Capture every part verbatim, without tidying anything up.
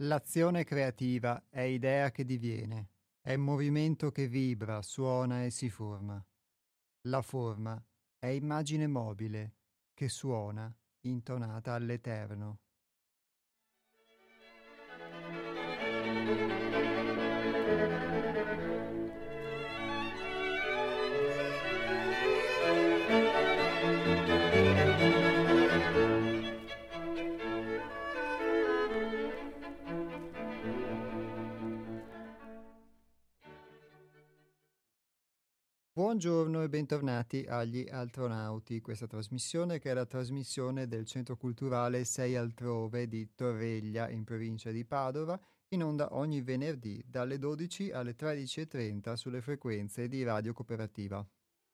L'azione creativa è idea che diviene, è movimento che vibra, suona e si forma. La forma è immagine mobile che suona, intonata all'eterno. Buongiorno e bentornati agli Altronauti, questa trasmissione che è la trasmissione del Centro Culturale Sei Altrove di Torreglia in provincia di Padova, in onda ogni venerdì dalle dodici alle tredici e trenta sulle frequenze di Radio Cooperativa.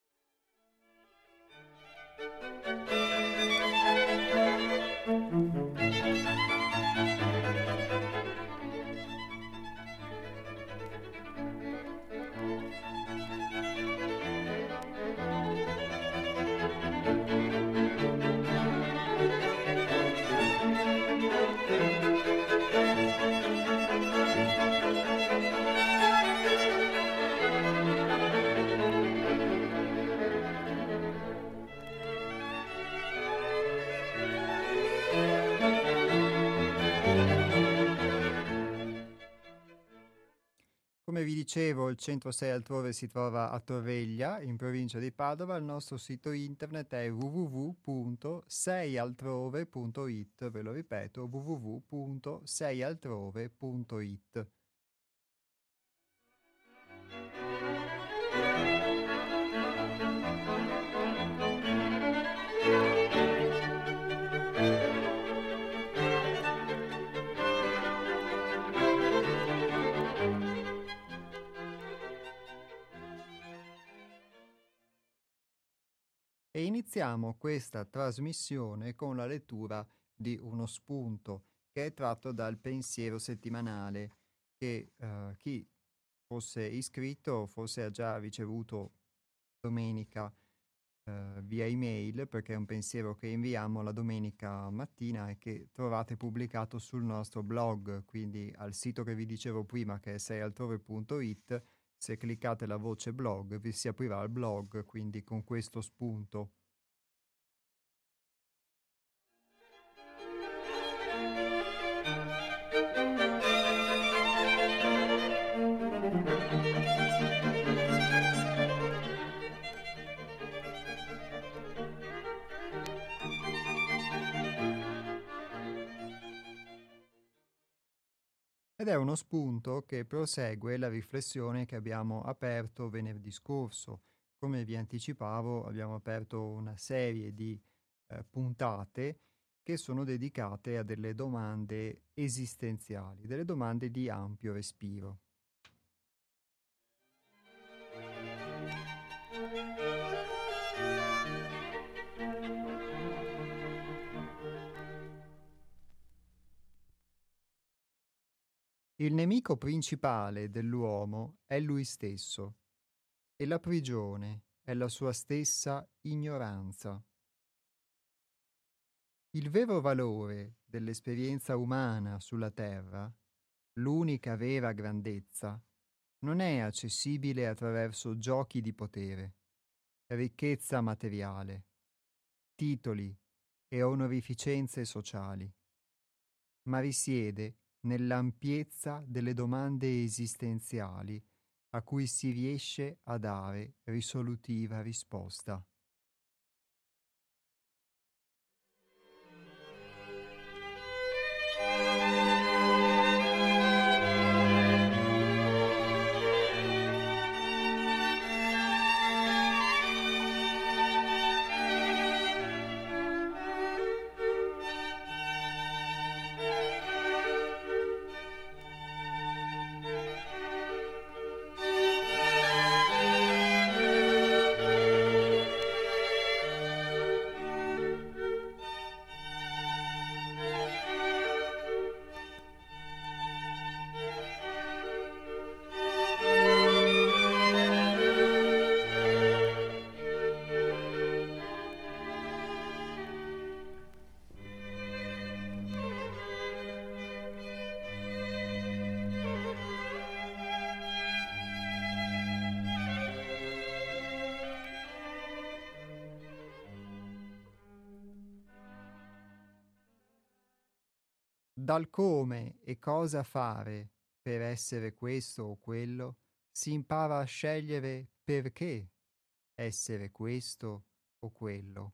Come vi dicevo, il Centro Sei Altrove si trova a Torreglia, in provincia di Padova. Il nostro sito internet è w w w punto sei altrove punto i t, ve lo ripeto, w w w punto sei altrove punto i t. E iniziamo questa trasmissione con la lettura di uno spunto che è tratto dal pensiero settimanale che eh, chi fosse iscritto forse ha già ricevuto domenica eh, via email, perché è un pensiero che inviamo la domenica mattina e che trovate pubblicato sul nostro blog, quindi al sito che vi dicevo prima che è sei altrove punto i t. Se cliccate la voce blog vi si aprirà il blog, quindi con questo spunto. Ed è uno spunto che prosegue la riflessione che abbiamo aperto venerdì scorso. Come vi anticipavo, abbiamo aperto una serie di eh, puntate che sono dedicate a delle domande esistenziali, delle domande di ampio respiro. Il nemico principale dell'uomo è lui stesso e la prigione è la sua stessa ignoranza. Il vero valore dell'esperienza umana sulla Terra, l'unica vera grandezza, non è accessibile attraverso giochi di potere, ricchezza materiale, titoli e onorificenze sociali, ma risiede nell'ampiezza delle domande esistenziali a cui si riesce a dare risolutiva risposta. Dal come e cosa fare per essere questo o quello, si impara a scegliere perché essere questo o quello.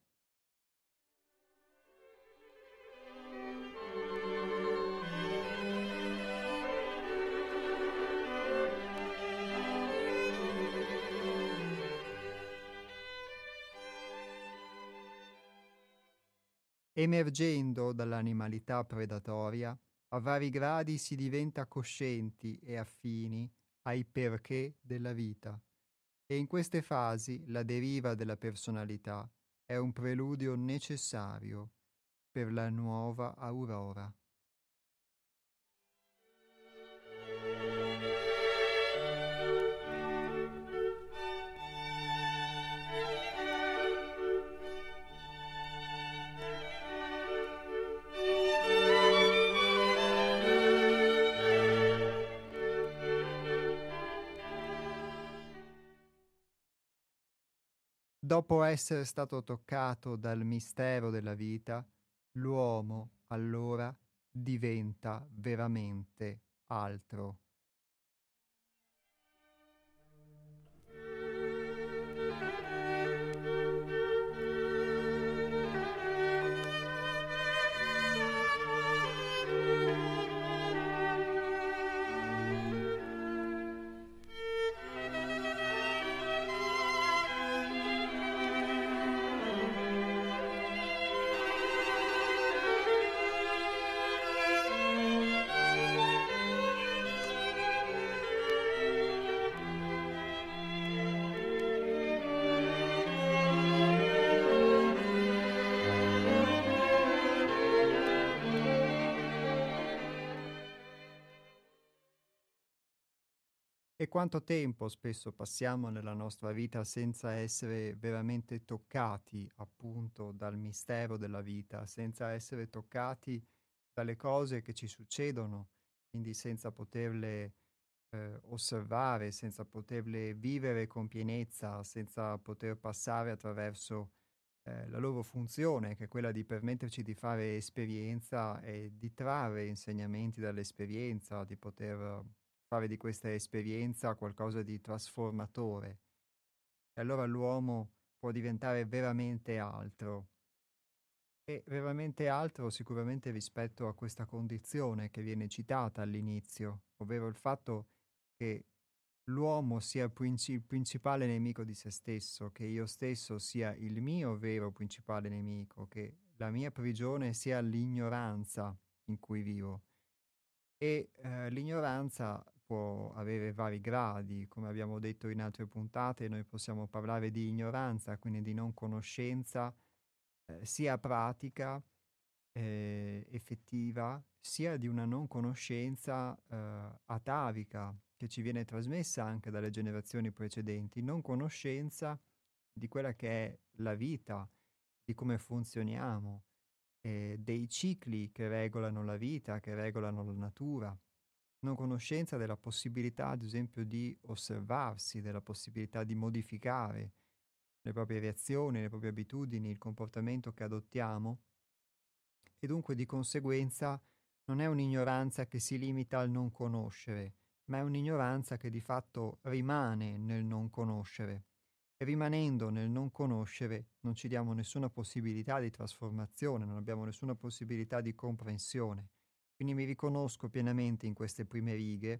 Emergendo dall'animalità predatoria, a vari gradi si diventa coscienti e affini ai perché della vita. E in queste fasi la deriva della personalità è un preludio necessario per la nuova aurora. Dopo essere stato toccato dal mistero della vita, l'uomo allora diventa veramente altro. E quanto tempo spesso passiamo nella nostra vita senza essere veramente toccati, appunto, dal mistero della vita, senza essere toccati dalle cose che ci succedono, quindi senza poterle eh, osservare, senza poterle vivere con pienezza, senza poter passare attraverso eh, la loro funzione, che è quella di permetterci di fare esperienza e di trarre insegnamenti dall'esperienza, di poter eh, fare di questa esperienza qualcosa di trasformatore. E allora l'uomo può diventare veramente altro. E veramente altro sicuramente rispetto a questa condizione che viene citata all'inizio, ovvero il fatto che l'uomo sia princi- il principale nemico di se stesso, che io stesso sia il mio vero principale nemico, che la mia prigione sia l'ignoranza in cui vivo. E eh, l'ignoranza può avere vari gradi, come abbiamo detto in altre puntate, noi possiamo parlare di ignoranza, quindi di non conoscenza, eh, sia pratica, eh, effettiva, sia di una non conoscenza eh, atavica che ci viene trasmessa anche dalle generazioni precedenti, non conoscenza di quella che è la vita, di come funzioniamo, eh, dei cicli che regolano la vita, che regolano la natura, non conoscenza della possibilità, ad esempio, di osservarsi, della possibilità di modificare le proprie reazioni, le proprie abitudini, il comportamento che adottiamo e dunque di conseguenza non è un'ignoranza che si limita al non conoscere, ma è un'ignoranza che di fatto rimane nel non conoscere. E rimanendo nel non conoscere non ci diamo nessuna possibilità di trasformazione, non abbiamo nessuna possibilità di comprensione. Quindi mi riconosco pienamente in queste prime righe,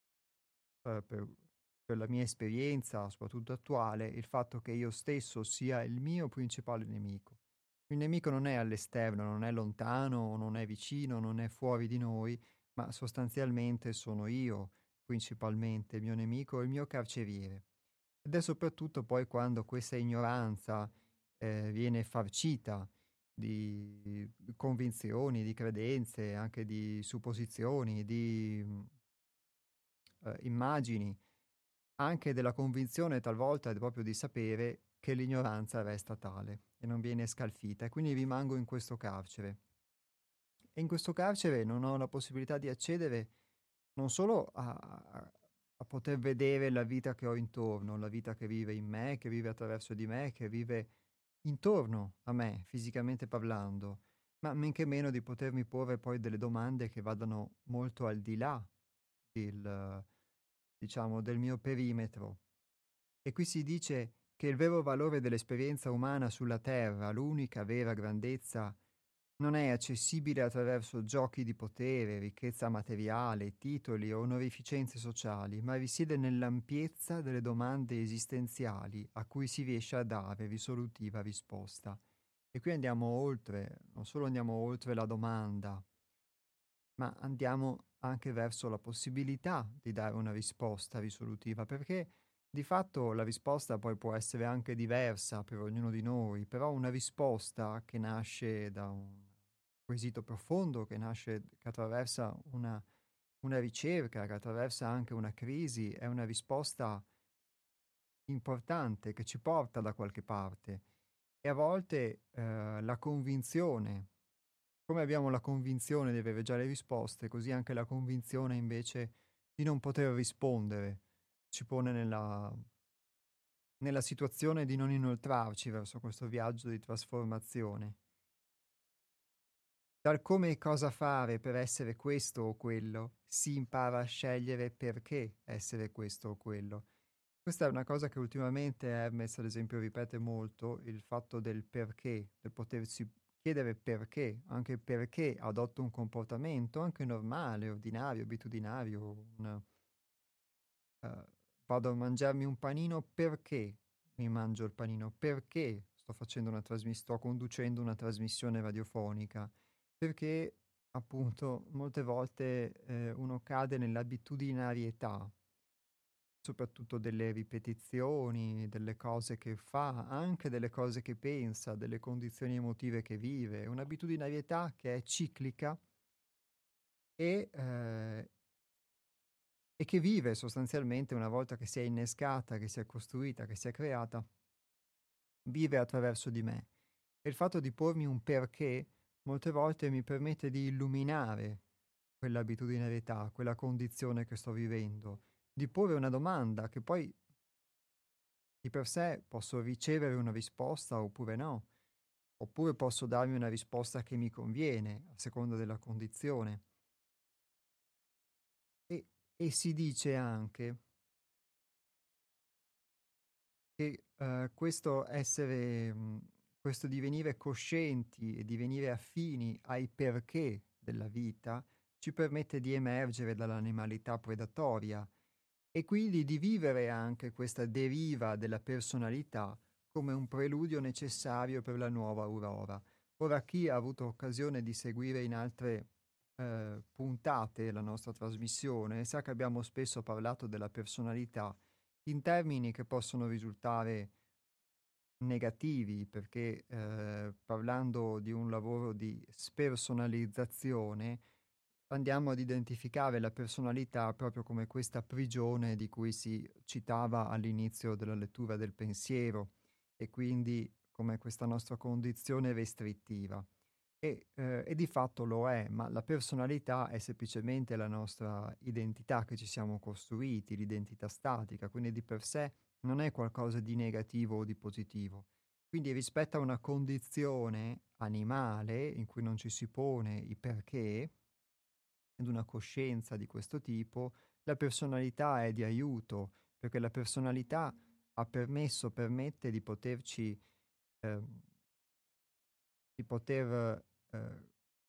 eh, per, per la mia esperienza, soprattutto attuale, il fatto che io stesso sia il mio principale nemico. Il nemico non è all'esterno, non è lontano, non è vicino, non è fuori di noi, ma sostanzialmente sono io principalmente il mio nemico e il mio carceriere. Ed è soprattutto poi quando questa ignoranza eh, viene farcita di convinzioni, di credenze, anche di supposizioni, di mh, eh, immagini, anche della convinzione talvolta proprio di sapere che l'ignoranza resta tale e non viene scalfita e quindi rimango in questo carcere. E in questo carcere non ho la possibilità di accedere non solo a, a- a poter vedere la vita che ho intorno, la vita che vive in me, che vive attraverso di me, che vive intorno a me, fisicamente parlando, ma men che meno di potermi porre poi delle domande che vadano molto al di là del, diciamo, del mio perimetro. E qui si dice che il vero valore dell'esperienza umana sulla Terra, l'unica vera grandezza, non è accessibile attraverso giochi di potere, ricchezza materiale, titoli o onorificenze sociali, ma risiede nell'ampiezza delle domande esistenziali a cui si riesce a dare risolutiva risposta. E qui andiamo oltre, non solo andiamo oltre la domanda, ma andiamo anche verso la possibilità di dare una risposta risolutiva, perché di fatto la risposta poi può essere anche diversa per ognuno di noi, però una risposta che nasce da un quesito profondo, che nasce, che attraversa una, una ricerca, che attraversa anche una crisi, è una risposta importante che ci porta da qualche parte. E a volte eh, la convinzione, come abbiamo la convinzione di avere già le risposte, così anche la convinzione invece di non poter rispondere ci pone nella, nella situazione di non inoltrarci verso questo viaggio di trasformazione. Dal come e cosa fare per essere questo o quello, si impara a scegliere perché essere questo o quello. Questa è una cosa che ultimamente Hermes, ad esempio, ripete molto, il fatto del perché, del potersi chiedere perché, anche perché adotto un comportamento anche normale, ordinario, abitudinario, un, eh, vado a mangiarmi un panino perché mi mangio il panino, perché sto facendo una trasmissione, sto conducendo una trasmissione radiofonica, perché appunto molte volte eh, uno cade nell'abitudinarietà, soprattutto delle ripetizioni, delle cose che fa, anche delle cose che pensa, delle condizioni emotive che vive, un'abitudinarietà che è ciclica e, eh, e che vive sostanzialmente una volta che si è innescata, che si è costruita, che si è creata, vive attraverso di me. E il fatto di pormi un perché molte volte mi permette di illuminare quell'abitudinarietà, quella condizione che sto vivendo, di porre una domanda che poi di per sé posso ricevere una risposta oppure no, oppure posso darmi una risposta che mi conviene a seconda della condizione. E, e si dice anche che eh, questo essere, mh, questo divenire coscienti e divenire affini ai perché della vita ci permette di emergere dall'animalità predatoria e quindi di vivere anche questa deriva della personalità come un preludio necessario per la nuova aurora. Ora, chi ha avuto occasione di seguire in altre eh, puntate la nostra trasmissione sa che abbiamo spesso parlato della personalità in termini che possono risultare negativi, perché eh, parlando di un lavoro di spersonalizzazione andiamo ad identificare la personalità proprio come questa prigione di cui si citava all'inizio della lettura del pensiero e quindi come questa nostra condizione restrittiva. E, eh, e di fatto lo è, ma la personalità è semplicemente la nostra identità che ci siamo costruiti, l'identità statica, quindi di per sé non è qualcosa di negativo o di positivo. Quindi rispetto a una condizione animale in cui non ci si pone i perché, ed una coscienza di questo tipo, la personalità è di aiuto, perché la personalità ha permesso, permette di poterci, ehm, di poter eh,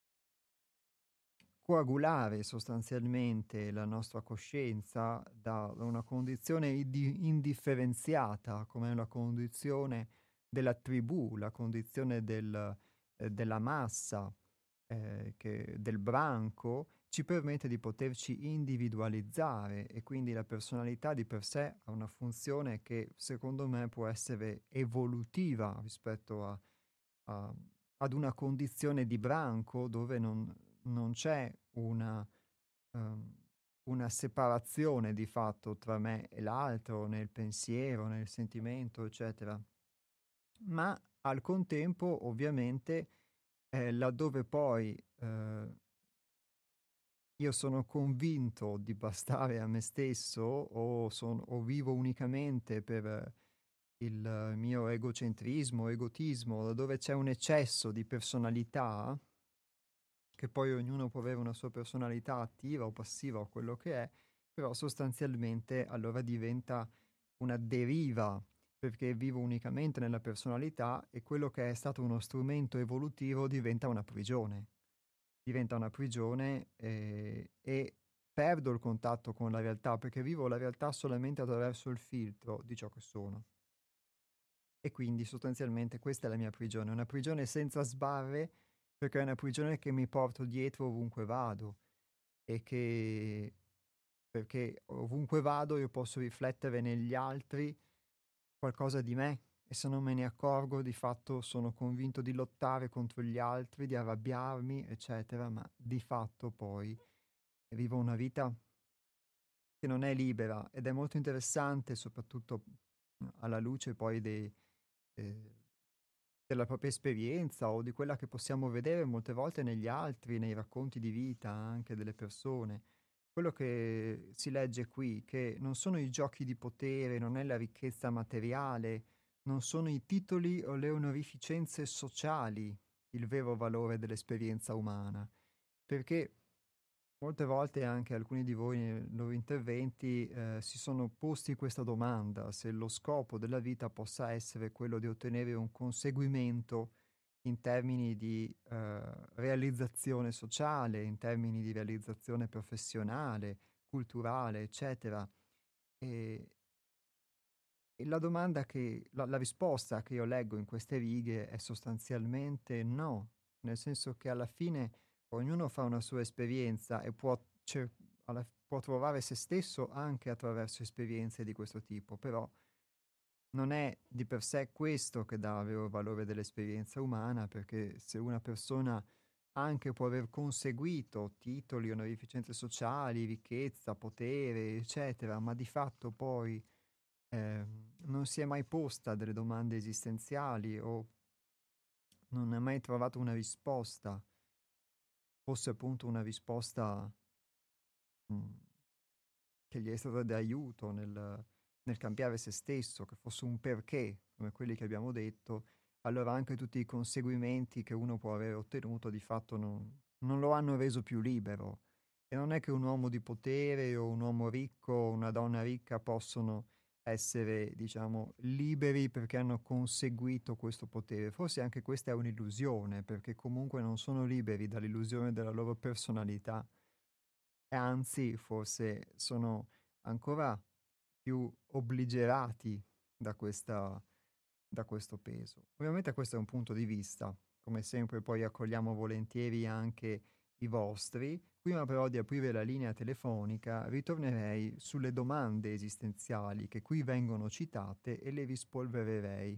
coagulare sostanzialmente la nostra coscienza da una condizione idi- indifferenziata, come la condizione della tribù, la condizione del, eh, della massa, eh, che- del branco, ci permette di poterci individualizzare e quindi la personalità di per sé ha una funzione che secondo me può essere evolutiva rispetto a a ad una condizione di branco dove non non c'è una uhm, una separazione di fatto tra me e l'altro, nel pensiero, nel sentimento, eccetera. Ma al contempo ovviamente, ehm, laddove poi, uhm, io sono convinto di bastare a me stesso o son o vivo unicamente per il mio egocentrismo, egotismo, dove c'è un eccesso di personalità, che poi ognuno può avere una sua personalità attiva o passiva o quello che è, però sostanzialmente allora diventa una deriva, perché vivo unicamente nella personalità e quello che è stato uno strumento evolutivo diventa una prigione. Diventa una prigione eh, e perdo il contatto con la realtà, perché vivo la realtà solamente attraverso il filtro di ciò che sono. E quindi sostanzialmente questa è la mia prigione, una prigione senza sbarre, perché è una prigione che mi porto dietro ovunque vado e che perché ovunque vado io posso riflettere negli altri qualcosa di me e se non me ne accorgo di fatto sono convinto di lottare contro gli altri, di arrabbiarmi, eccetera, ma di fatto poi vivo una vita che non è libera ed è molto interessante soprattutto mh, alla luce poi dei, eh, della propria esperienza o di quella che possiamo vedere molte volte negli altri, nei racconti di vita anche delle persone. Quello che si legge qui, che non sono i giochi di potere, non è la ricchezza materiale, non sono i titoli o le onorificenze sociali il vero valore dell'esperienza umana, perché molte volte anche alcuni di voi nei loro interventi eh, si sono posti questa domanda, se lo scopo della vita possa essere quello di ottenere un conseguimento in termini di eh, realizzazione sociale, in termini di realizzazione professionale, culturale, eccetera. E, e la domanda che, la, la risposta che io leggo in queste righe è sostanzialmente no, nel senso che alla fine ognuno fa una sua esperienza e può, cer- alla- può trovare se stesso anche attraverso esperienze di questo tipo, però non è di per sé questo che dà vero valore dell'esperienza umana, perché se una persona anche può aver conseguito titoli, onorificenze sociali, ricchezza, potere, eccetera, ma di fatto poi ehm, non si è mai posta delle domande esistenziali o non ha mai trovato una risposta, fosse appunto una risposta mm, che gli è stata d'aiuto nel, nel cambiare se stesso, che fosse un perché, come quelli che abbiamo detto, allora anche tutti i conseguimenti che uno può aver ottenuto di fatto non, non lo hanno reso più libero. E non è che un uomo di potere o un uomo ricco o una donna ricca possono essere, diciamo, liberi perché hanno conseguito questo potere. Forse anche questa è un'illusione, perché comunque non sono liberi dall'illusione della loro personalità e anzi forse sono ancora più obligerati da questa da questo peso. Ovviamente questo è un punto di vista, come sempre poi accogliamo volentieri anche i vostri. Prima però di aprire la linea telefonica ritornerei sulle domande esistenziali che qui vengono citate e le rispolvererei.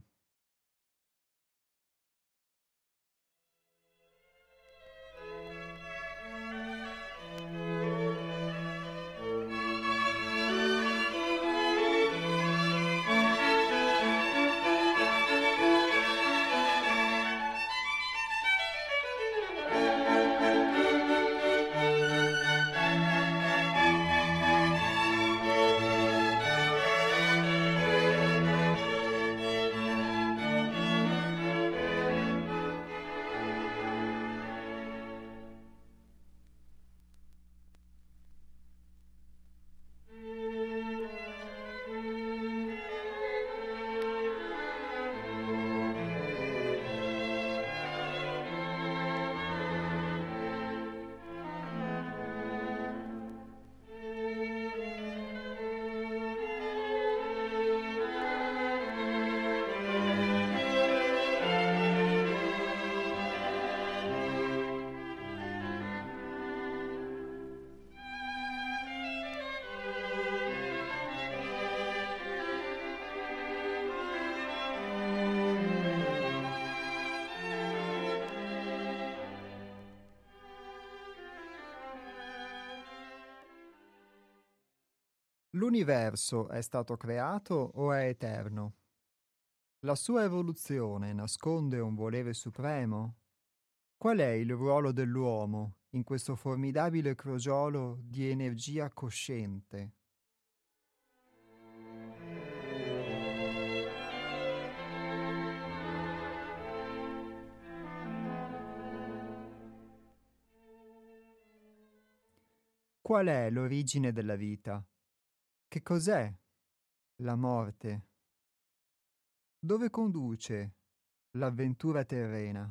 L'universo è stato creato o è eterno? La sua evoluzione nasconde un volere supremo? Qual è il ruolo dell'uomo in questo formidabile crogiolo di energia cosciente? Qual è l'origine della vita? Che cos'è la morte? Dove conduce l'avventura terrena?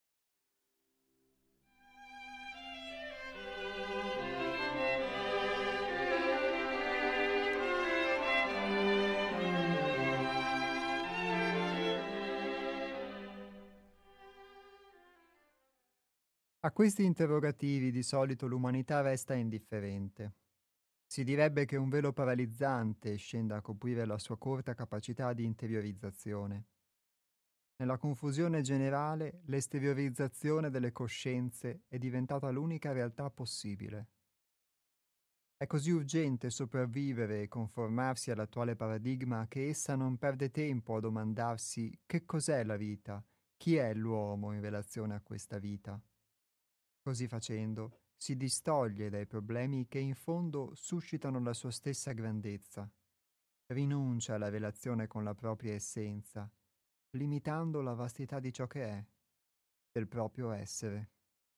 A questi interrogativi di solito l'umanità resta indifferente. Si direbbe che un velo paralizzante scenda a coprire la sua corta capacità di interiorizzazione. Nella confusione generale, l'esteriorizzazione delle coscienze è diventata l'unica realtà possibile. È così urgente sopravvivere e conformarsi all'attuale paradigma che essa non perde tempo a domandarsi che cos'è la vita, chi è l'uomo in relazione a questa vita. Così facendo, si distoglie dai problemi che in fondo suscitano la sua stessa grandezza, rinuncia alla relazione con la propria essenza, limitando la vastità di ciò che è, del proprio essere.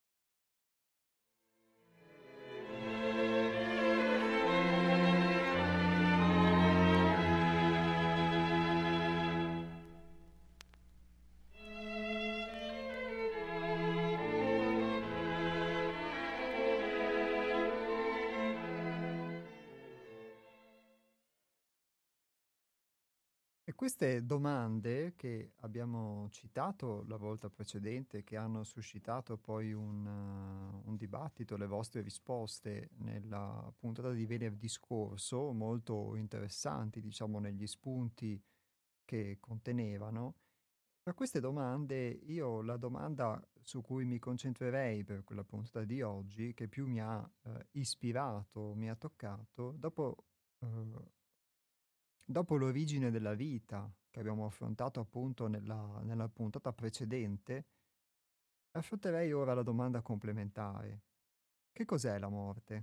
E queste domande che abbiamo citato la volta precedente, che hanno suscitato poi un, uh, un dibattito, le vostre risposte nella puntata di venerdì scorso, molto interessanti, diciamo, negli spunti che contenevano. Per queste domande, io la domanda su cui mi concentrerei per quella puntata di oggi, che più mi ha eh, ispirato, mi ha toccato, dopo eh, Dopo l'origine della vita, che abbiamo affrontato appunto nella, nella puntata precedente, affronterei ora la domanda complementare. Che cos'è la morte?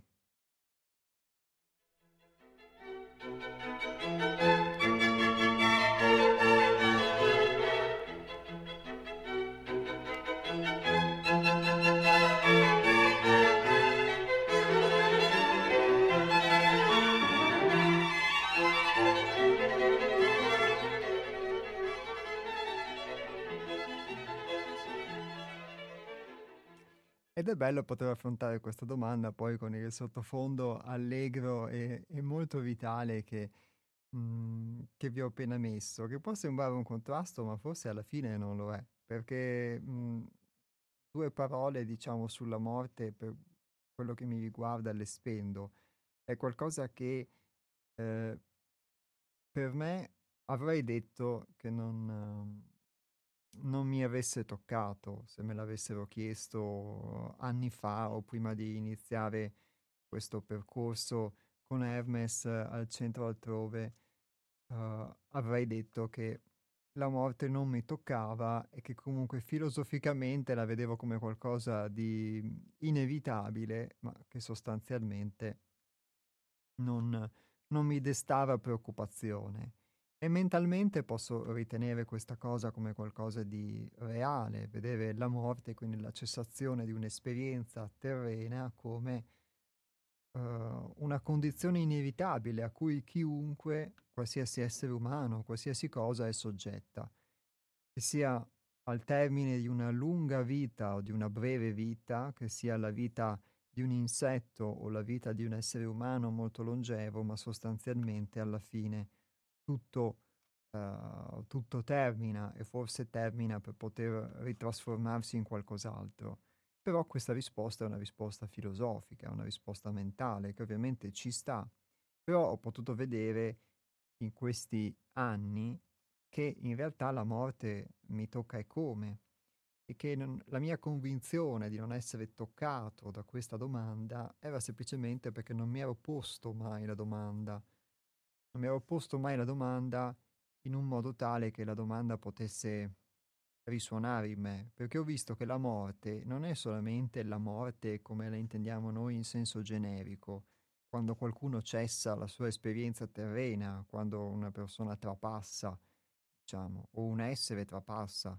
Ed è bello poter affrontare questa domanda poi con il sottofondo allegro e, e molto vitale che, mm, che vi ho appena messo, che può sembrare un contrasto, ma forse alla fine non lo è, perché mm, due parole, diciamo, sulla morte, per quello che mi riguarda, le spendo. È qualcosa che eh, per me avrei detto che non, ehm, non mi avesse toccato se me l'avessero chiesto anni fa o prima di iniziare questo percorso con Hermes al centro altrove, eh, avrei detto che la morte non mi toccava e che comunque filosoficamente la vedevo come qualcosa di inevitabile, ma che sostanzialmente non, non mi destava preoccupazione. E mentalmente posso ritenere questa cosa come qualcosa di reale, vedere la morte, quindi la cessazione di un'esperienza terrena, come eh, una condizione inevitabile a cui chiunque, qualsiasi essere umano, qualsiasi cosa è soggetta, che sia al termine di una lunga vita o di una breve vita, che sia la vita di un insetto o la vita di un essere umano molto longevo, ma sostanzialmente alla fine tutto, eh, tutto termina e forse termina per poter ritrasformarsi in qualcos'altro. Però questa risposta è una risposta filosofica, è una risposta mentale che ovviamente ci sta. Però ho potuto vedere in questi anni che in realtà la morte mi tocca e come, e che non- la mia convinzione di non essere toccato da questa domanda era semplicemente perché non mi ero posto mai la domanda, non mi ero posto mai la domanda in un modo tale che la domanda potesse risuonare in me, perché ho visto che la morte non è solamente la morte come la intendiamo noi in senso generico, quando qualcuno cessa la sua esperienza terrena, quando una persona trapassa, diciamo, o un essere trapassa,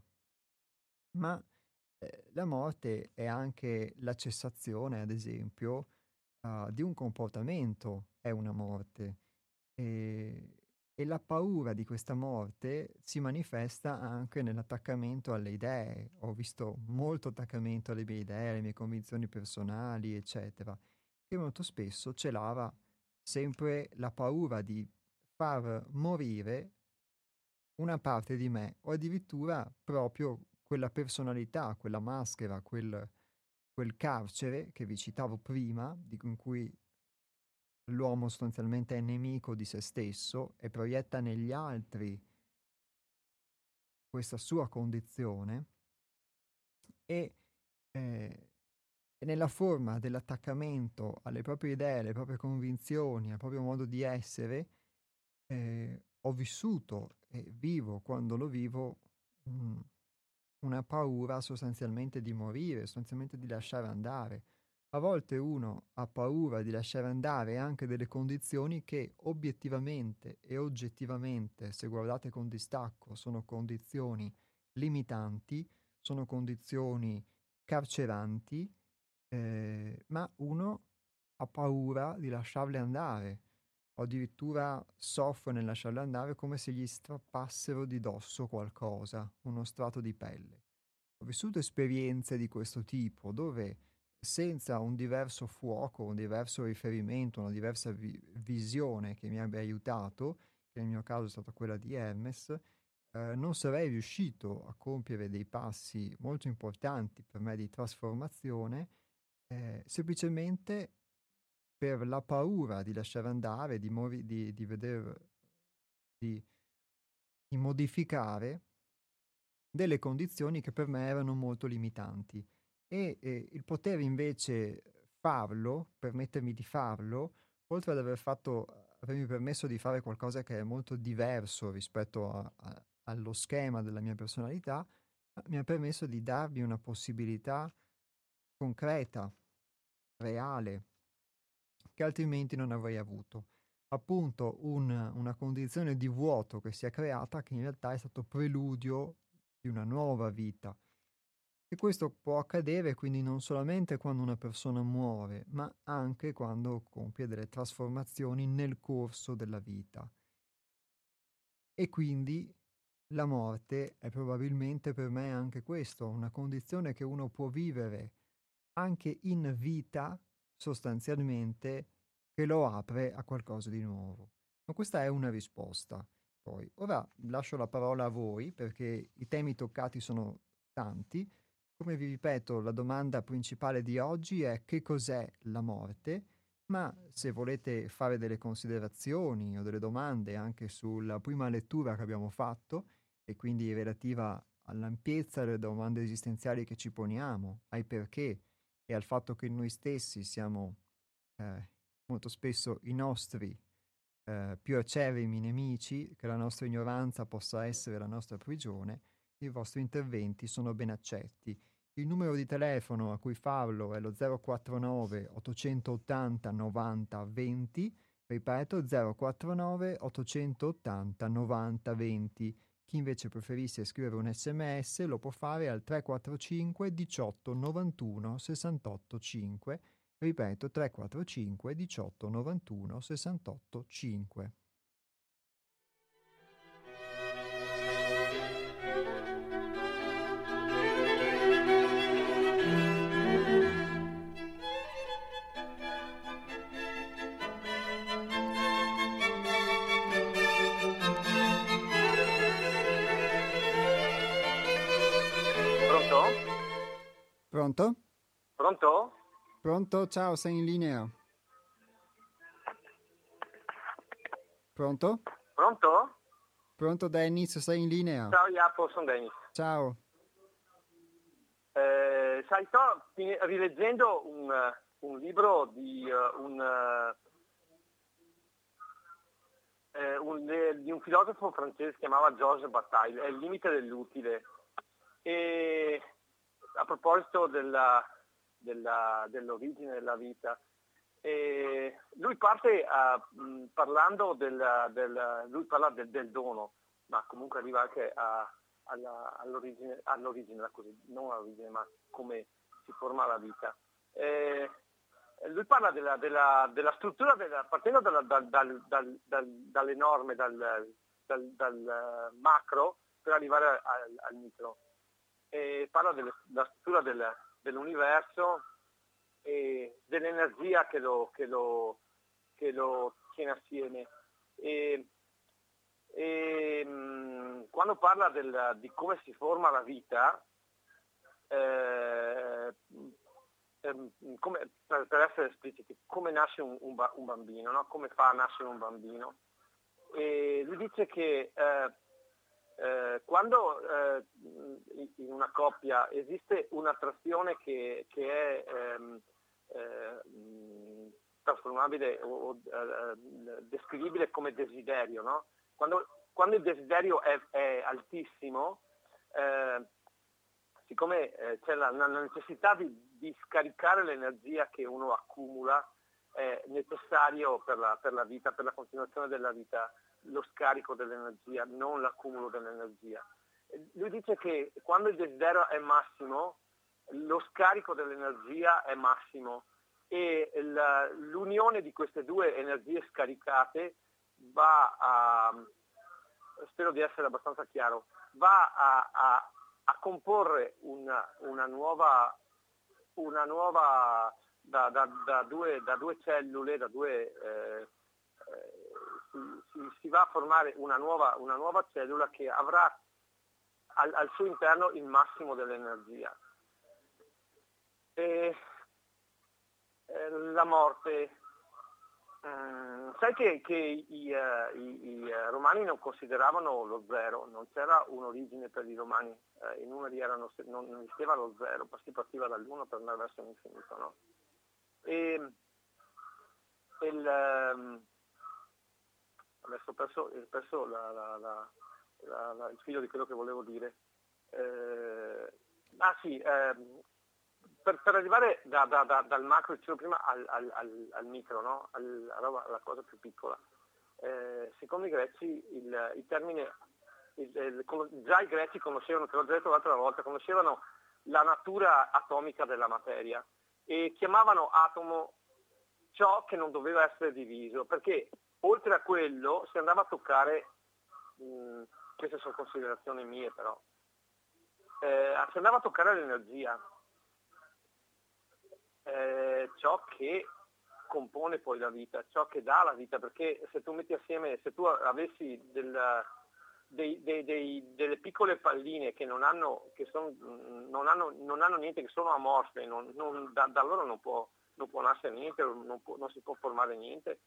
ma eh, la morte è anche la cessazione, ad esempio, uh, di un comportamento è una morte. E, e la paura di questa morte si manifesta anche nell'attaccamento alle idee. Ho visto molto attaccamento alle mie idee, alle mie convinzioni personali, eccetera, che molto spesso celava sempre la paura di far morire una parte di me o addirittura proprio quella personalità, quella maschera, quel, quel carcere che vi citavo prima, di, in cui l'uomo sostanzialmente è nemico di se stesso e proietta negli altri questa sua condizione e, eh, e nella forma dell'attaccamento alle proprie idee, alle proprie convinzioni, al proprio modo di essere, eh, ho vissuto e vivo quando lo vivo mm, una paura sostanzialmente di morire, sostanzialmente di lasciare andare. A volte uno ha paura di lasciare andare anche delle condizioni che obiettivamente e oggettivamente, se guardate con distacco, sono condizioni limitanti, sono condizioni carceranti, eh, ma uno ha paura di lasciarle andare, o addirittura soffre nel lasciarle andare come se gli strappassero di dosso qualcosa, uno strato di pelle. Ho vissuto esperienze di questo tipo dove senza un diverso fuoco, un diverso riferimento, una diversa vi- visione che mi abbia aiutato, che nel mio caso è stata quella di Hermes, eh, non sarei riuscito a compiere dei passi molto importanti per me di trasformazione, eh, semplicemente per la paura di lasciare andare, di, mori- di, di veder, di, di modificare delle condizioni che per me erano molto limitanti. E eh, il poter invece farlo, permettermi di farlo, oltre ad aver fatto, avermi permesso di fare qualcosa che è molto diverso rispetto a- a- allo schema della mia personalità, mi ha permesso di darmi una possibilità concreta, reale, che altrimenti non avrei avuto. Appunto un- una condizione di vuoto che si è creata che in realtà è stato preludio di una nuova vita. E questo può accadere quindi non solamente quando una persona muore, ma anche quando compie delle trasformazioni nel corso della vita. E quindi la morte è probabilmente per me anche questo, una condizione che uno può vivere anche in vita, sostanzialmente, che lo apre a qualcosa di nuovo. Ma questa è una risposta. Poi, ora lascio la parola a voi perché i temi toccati sono tanti. Come vi ripeto, la domanda principale di oggi è che cos'è la morte, ma se volete fare delle considerazioni o delle domande anche sulla prima lettura che abbiamo fatto, e quindi relativa all'ampiezza delle domande esistenziali che ci poniamo, ai perché e al fatto che noi stessi siamo eh, molto spesso i nostri eh, più acerrimi nemici, che la nostra ignoranza possa essere la nostra prigione, i vostri interventi sono ben accetti. Il numero di telefono a cui farlo è lo zero quattro nove ottocentottanta novanta venti, ripeto zero quattro nove ottocentottanta novanta venti. Chi invece preferisse scrivere un sms lo può fare al tre quattro cinque diciotto novantuno sessantotto cinque. Ripeto, tre quattro cinque diciotto novantuno sessantotto cinque. Pronto? Pronto? Pronto? Pronto? Ciao, sei in linea. Pronto? Pronto? Pronto Dennis, sei in linea. Ciao Jacopo, sono Dennis. Ciao. Eh, sai, sto fin- rileggendo un, un libro di, uh, un, uh, eh, un- eh, di un filosofo francese che si chiamava Georges Bataille, è Il limite dell'utile. E a proposito della, della- dell'origine della vita, e lui parte a, mh, parlando del, del- lui parla del, del dono, ma comunque arriva anche a- alla- all'origine, all'origine, così, non all'origine, ma come si forma la vita. E lui parla della, della, della struttura, della, partendo dalla, dal, dal, dal, dal, dalle norme, dal, dal, dal macro per arrivare al, al micro. E parla delle, della struttura del, dell'universo e dell'energia che lo, che lo, che lo tiene assieme. E, e mh, quando parla del, di come si forma la vita, eh, Come, per, per essere espliciti, come nasce un, un, un bambino, no? Come fa a nascere un bambino? E lui dice che eh, eh, quando eh, in una coppia esiste un'attrazione che, che è ehm, eh, trasformabile o, o eh, descrivibile come desiderio, no? Quando, quando il desiderio è, è altissimo, eh, siccome eh, c'è la, la necessità di, di scaricare l'energia che uno accumula, è necessario per la, per la vita, per la continuazione della vita, lo scarico dell'energia, non l'accumulo dell'energia. Lui dice che quando il desiderio è massimo, lo scarico dell'energia è massimo e la, l'unione di queste due energie scaricate va a, spero di essere abbastanza chiaro, va a, a a comporre una, una nuova, una nuova da, da, da, due, da due cellule, da due, eh, eh, si, si, si va a formare una nuova, una nuova cellula che avrà al, al suo interno il massimo dell'energia. E, eh, la morte. Mm, sai che, che i, uh, i, i romani non consideravano lo zero, non c'era un'origine per i romani, eh, i numeri erano, non, non esisteva lo zero, si partiva dall'uno per andare verso l'infinito, no? E il, um, adesso ho perso, ho perso la, la, la, la, la, il filo di quello che volevo dire. Eh, ah sì, eh, Per, per arrivare da, da, da, dal macro, dicevo prima, al, al, al, al micro, no? al, alla cosa più piccola. Eh, secondo i greci il, il termine, il, il, già i greci conoscevano, te l'ho già detto l'altra volta, conoscevano la natura atomica della materia e chiamavano atomo ciò che non doveva essere diviso, perché oltre a quello si andava a toccare, mh, queste sono considerazioni mie però, eh, si andava a toccare l'energia. Eh, ciò che compone poi la vita, ciò che dà la vita, perché se tu metti assieme, se tu avessi del, dei, dei, dei, delle piccole palline che non hanno, che son, non hanno, non hanno niente, che sono amorfe, non, non, da, da loro non può, non può nascere niente, non, può, non si può formare niente,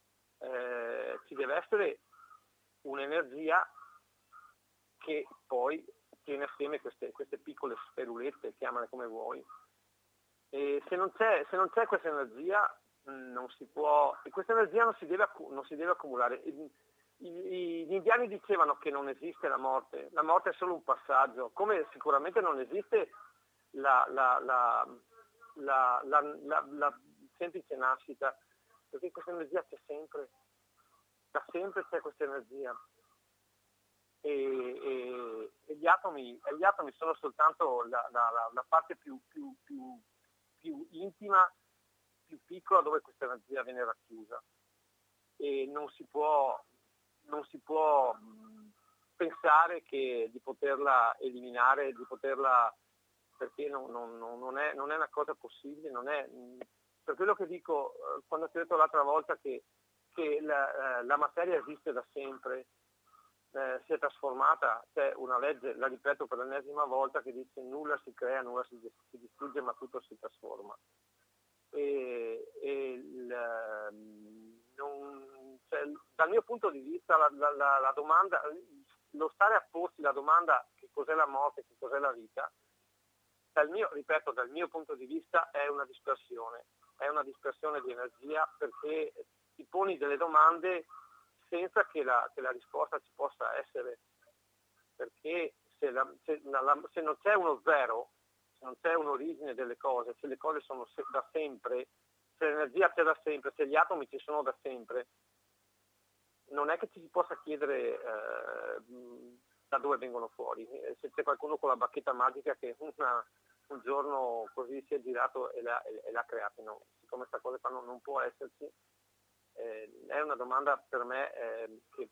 eh, ci deve essere un'energia che poi tiene assieme queste, queste piccole sferulette, chiamale come vuoi. E se non c'è, se non c'è questa energia non si può, e questa energia non si deve, non si deve accumulare. I, i, gli indiani dicevano che non esiste la morte, la morte è solo un passaggio, come sicuramente non esiste la, la, la, la, la, la, la semplice nascita, perché questa energia c'è sempre, da sempre c'è questa energia. E, e, e gli atomi, gli atomi sono soltanto la, la, la parte più, più, più più intima, più piccola, dove questa energia viene racchiusa e non si può, non si può mh, pensare che di poterla eliminare, di poterla, perché non, non, non, è, non è una cosa possibile, non è, mh, per quello che dico quando ti ho detto l'altra volta che, che la, la materia esiste da sempre, eh, si è trasformata, c'è una legge, la ripeto per l'ennesima volta, che dice nulla si crea, nulla si, si distrugge, ma tutto si trasforma. E, e il, non, cioè, dal mio punto di vista la, la, la, la domanda, lo stare a porsi la domanda che cos'è la morte, che cos'è la vita, dal mio, ripeto, dal mio punto di vista è una dispersione, è una dispersione di energia, perché ti poni delle domande senza che la, che la risposta ci possa essere, perché se, la, se, la, se non c'è uno zero, se non c'è un'origine delle cose, se le cose sono se, da sempre, se l'energia c'è da sempre, se gli atomi ci sono da sempre, non è che ci si possa chiedere eh, da dove vengono fuori. Se c'è qualcuno con la bacchetta magica che una, un giorno così si è girato e l'ha, e l'ha creato. No, siccome questa cosa qua non, non può esserci, eh, è una domanda per me eh, che,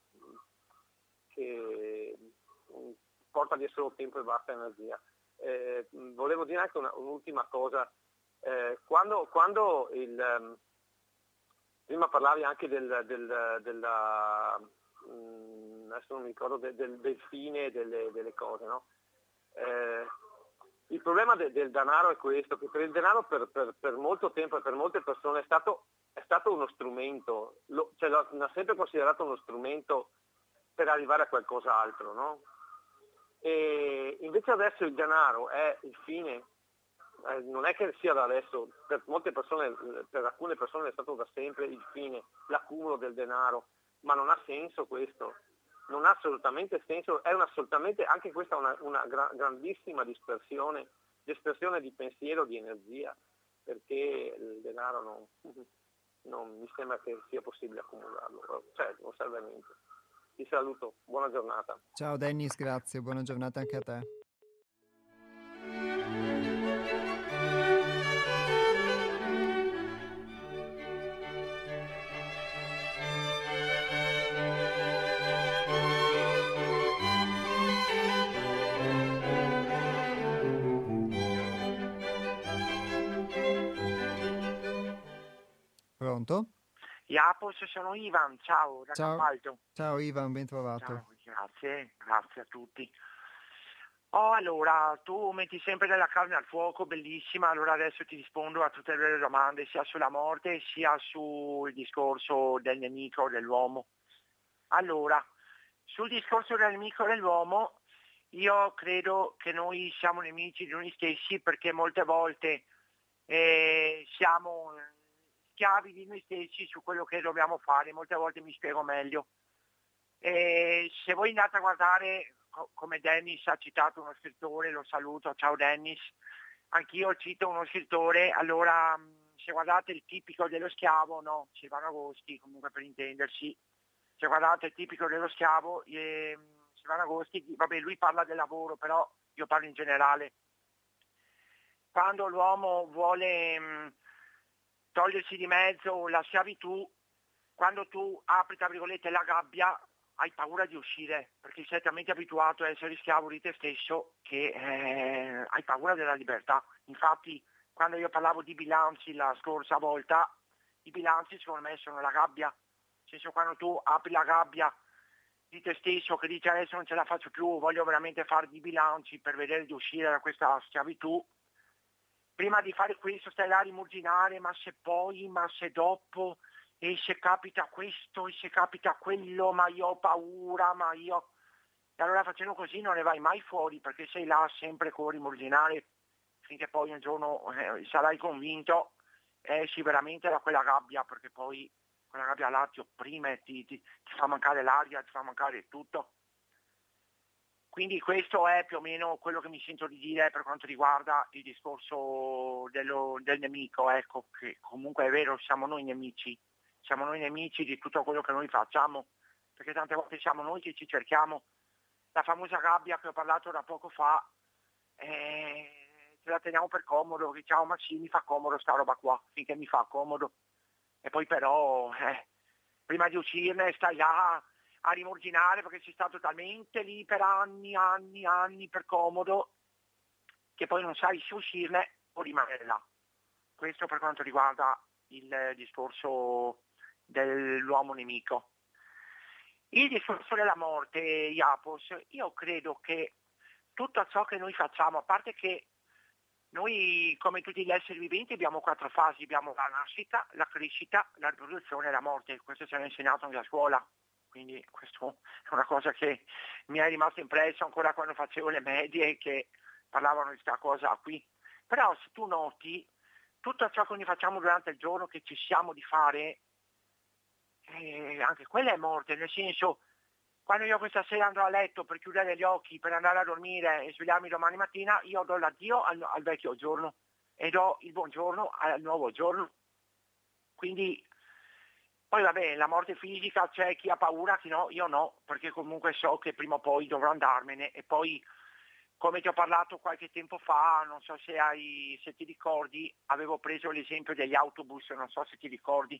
che porta via solo tempo e basta energia. Eh, volevo dire anche una, un'ultima cosa. Eh, quando, quando il... Um, prima parlavi anche del, del, della... Mh, adesso non mi ricordo del, del, del fine delle, delle cose, no? Eh, il problema de, del denaro è questo, che per il denaro per, per, per molto tempo e per molte persone è stato, è stato uno strumento, lo, cioè lo ha sempre considerato uno strumento per arrivare a qualcos'altro, no? E invece adesso il denaro è il fine, eh, non è che sia da adesso, per molte persone, per alcune persone è stato da sempre il fine, l'accumulo del denaro, ma non ha senso questo, non ha assolutamente senso, è una, assolutamente anche questa una, una gra- grandissima dispersione, dispersione di pensiero, di energia, perché il denaro non, non mi sembra che sia possibile accumularlo, cioè non serve a niente. Ti saluto, buona giornata. Ciao Dennis, grazie, buona giornata anche a te. Pronto? Iapos, sono Ivan, ciao, da Ciao. Campalto. Ciao Ivan, ben trovato. Ciao, grazie, grazie a tutti. Oh, allora, tu metti sempre della carne al fuoco, bellissima, allora adesso ti rispondo a tutte le domande, sia sulla morte sia sul discorso del nemico dell'uomo. Allora, sul discorso del nemico dell'uomo, io credo che noi siamo nemici di noi stessi perché molte volte eh, siamo schiavi di noi stessi su quello che dobbiamo fare, molte volte mi spiego meglio. E se voi andate a guardare, co- come Dennis ha citato uno scrittore, lo saluto, ciao Dennis, anch'io cito uno scrittore, allora se guardate il tipico dello schiavo, no, Silvano Agosti, comunque per intendersi, se guardate il tipico dello schiavo, eh, Silvano Agosti, vabbè lui parla del lavoro, però io parlo in generale. Quando l'uomo vuole mh, togliersi di mezzo la schiavitù, quando tu apri tra virgolette la gabbia hai paura di uscire perché sei talmente abituato a essere schiavo di te stesso che eh, hai paura della libertà. Infatti quando io parlavo di bilanci la scorsa volta, i bilanci secondo me sono la gabbia, nel senso quando tu apri la gabbia di te stesso che dici adesso non ce la faccio più, voglio veramente fare i bilanci per vedere di uscire da questa schiavitù. Prima di fare questo stai là a rimuginare, ma se poi, ma se dopo, e se capita questo, e se capita quello, ma io ho paura, ma io... E allora facendo così non ne vai mai fuori, perché sei là sempre con rimuginare, finché poi un giorno eh, sarai convinto e esci veramente da quella gabbia, perché poi quella gabbia là ti opprime, ti, ti, ti fa mancare l'aria, ti fa mancare tutto. Quindi questo è più o meno quello che mi sento di dire per quanto riguarda il discorso dello, del nemico, ecco, che comunque è vero, siamo noi nemici, siamo noi nemici di tutto quello che noi facciamo, perché tante volte siamo noi che ci cerchiamo. La famosa gabbia che ho parlato da poco fa, eh, ce la teniamo per comodo, diciamo ma sì mi fa comodo sta roba qua, finché mi fa comodo. E poi però, eh, prima di uscirne stai là a rimurginare perché sei stato talmente lì per anni, anni, anni per comodo che poi non sai se uscirne o rimanere là. Questo per quanto riguarda il discorso dell'uomo nemico. Il discorso della morte, Iapos, io credo che tutto ciò che noi facciamo, a parte che noi come tutti gli esseri viventi abbiamo quattro fasi, abbiamo la nascita, la crescita, la riproduzione e la morte, questo ci hanno insegnato anche a scuola. Quindi questo è una cosa che mi è rimasta impressa ancora quando facevo le medie che parlavano di questa cosa qui. Però se tu noti, tutto ciò che noi facciamo durante il giorno che ci siamo di fare, eh, anche quella è morte, nel senso, quando io questa sera andrò a letto per chiudere gli occhi, per andare a dormire e svegliarmi domani mattina, io do l'addio al, al vecchio giorno e do il buongiorno al nuovo giorno. Quindi poi vabbè, la morte fisica c'è chi ha paura, chi no, io no, perché comunque so che prima o poi dovrò andarmene e poi come ti ho parlato qualche tempo fa, non so se, hai, se ti ricordi, avevo preso l'esempio degli autobus, non so se ti ricordi.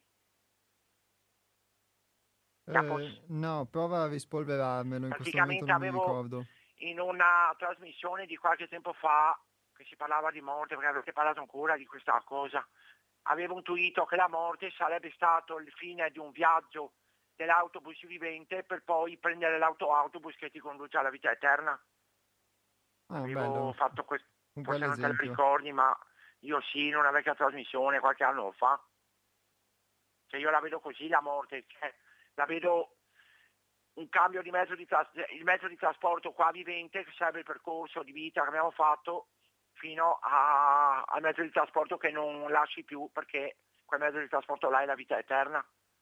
Eh, no, prova a rispolverarmelo, in questo momento Praticamente non mi avevo ricordo. in una trasmissione di qualche tempo fa, che si parlava di morte, perché avete parlato ancora di questa cosa, avevo intuito che la morte sarebbe stato il fine di un viaggio dell'autobus vivente per poi prendere l'autoautobus che ti conduce alla vita eterna. Ah, Avevo bello, fatto questo, un forse bel non te lo esempio. ricordi, ma io sì, in una vecchia trasmissione qualche anno fa. Cioè io la vedo così la morte, cioè, la vedo un cambio di mezzo di, tras- il mezzo di trasporto qua vivente, che sarebbe il percorso di vita che abbiamo fatto, fino a, al mezzo di trasporto che non lasci più, perché quel mezzo di trasporto là è la vita eterna.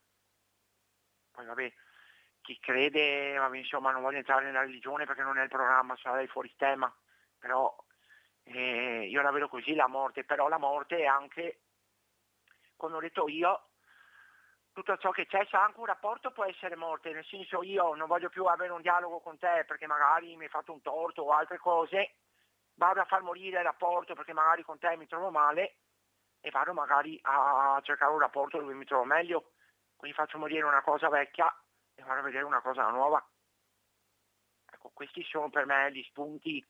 Poi vabbè, chi crede, vabbè, insomma, non voglio entrare nella religione perché non è il programma, sarei fuori tema, però eh, io la vedo così la morte, però la morte è anche, come ho detto io, tutto ciò che c'è, c'è anche un rapporto, può essere morte, nel senso io non voglio più avere un dialogo con te perché magari mi hai fatto un torto o altre cose, vado a far morire il rapporto perché magari con te mi trovo male e vado magari a cercare un rapporto dove mi trovo meglio, quindi faccio morire una cosa vecchia e vado a vedere una cosa nuova. Ecco, questi sono per me gli spunti.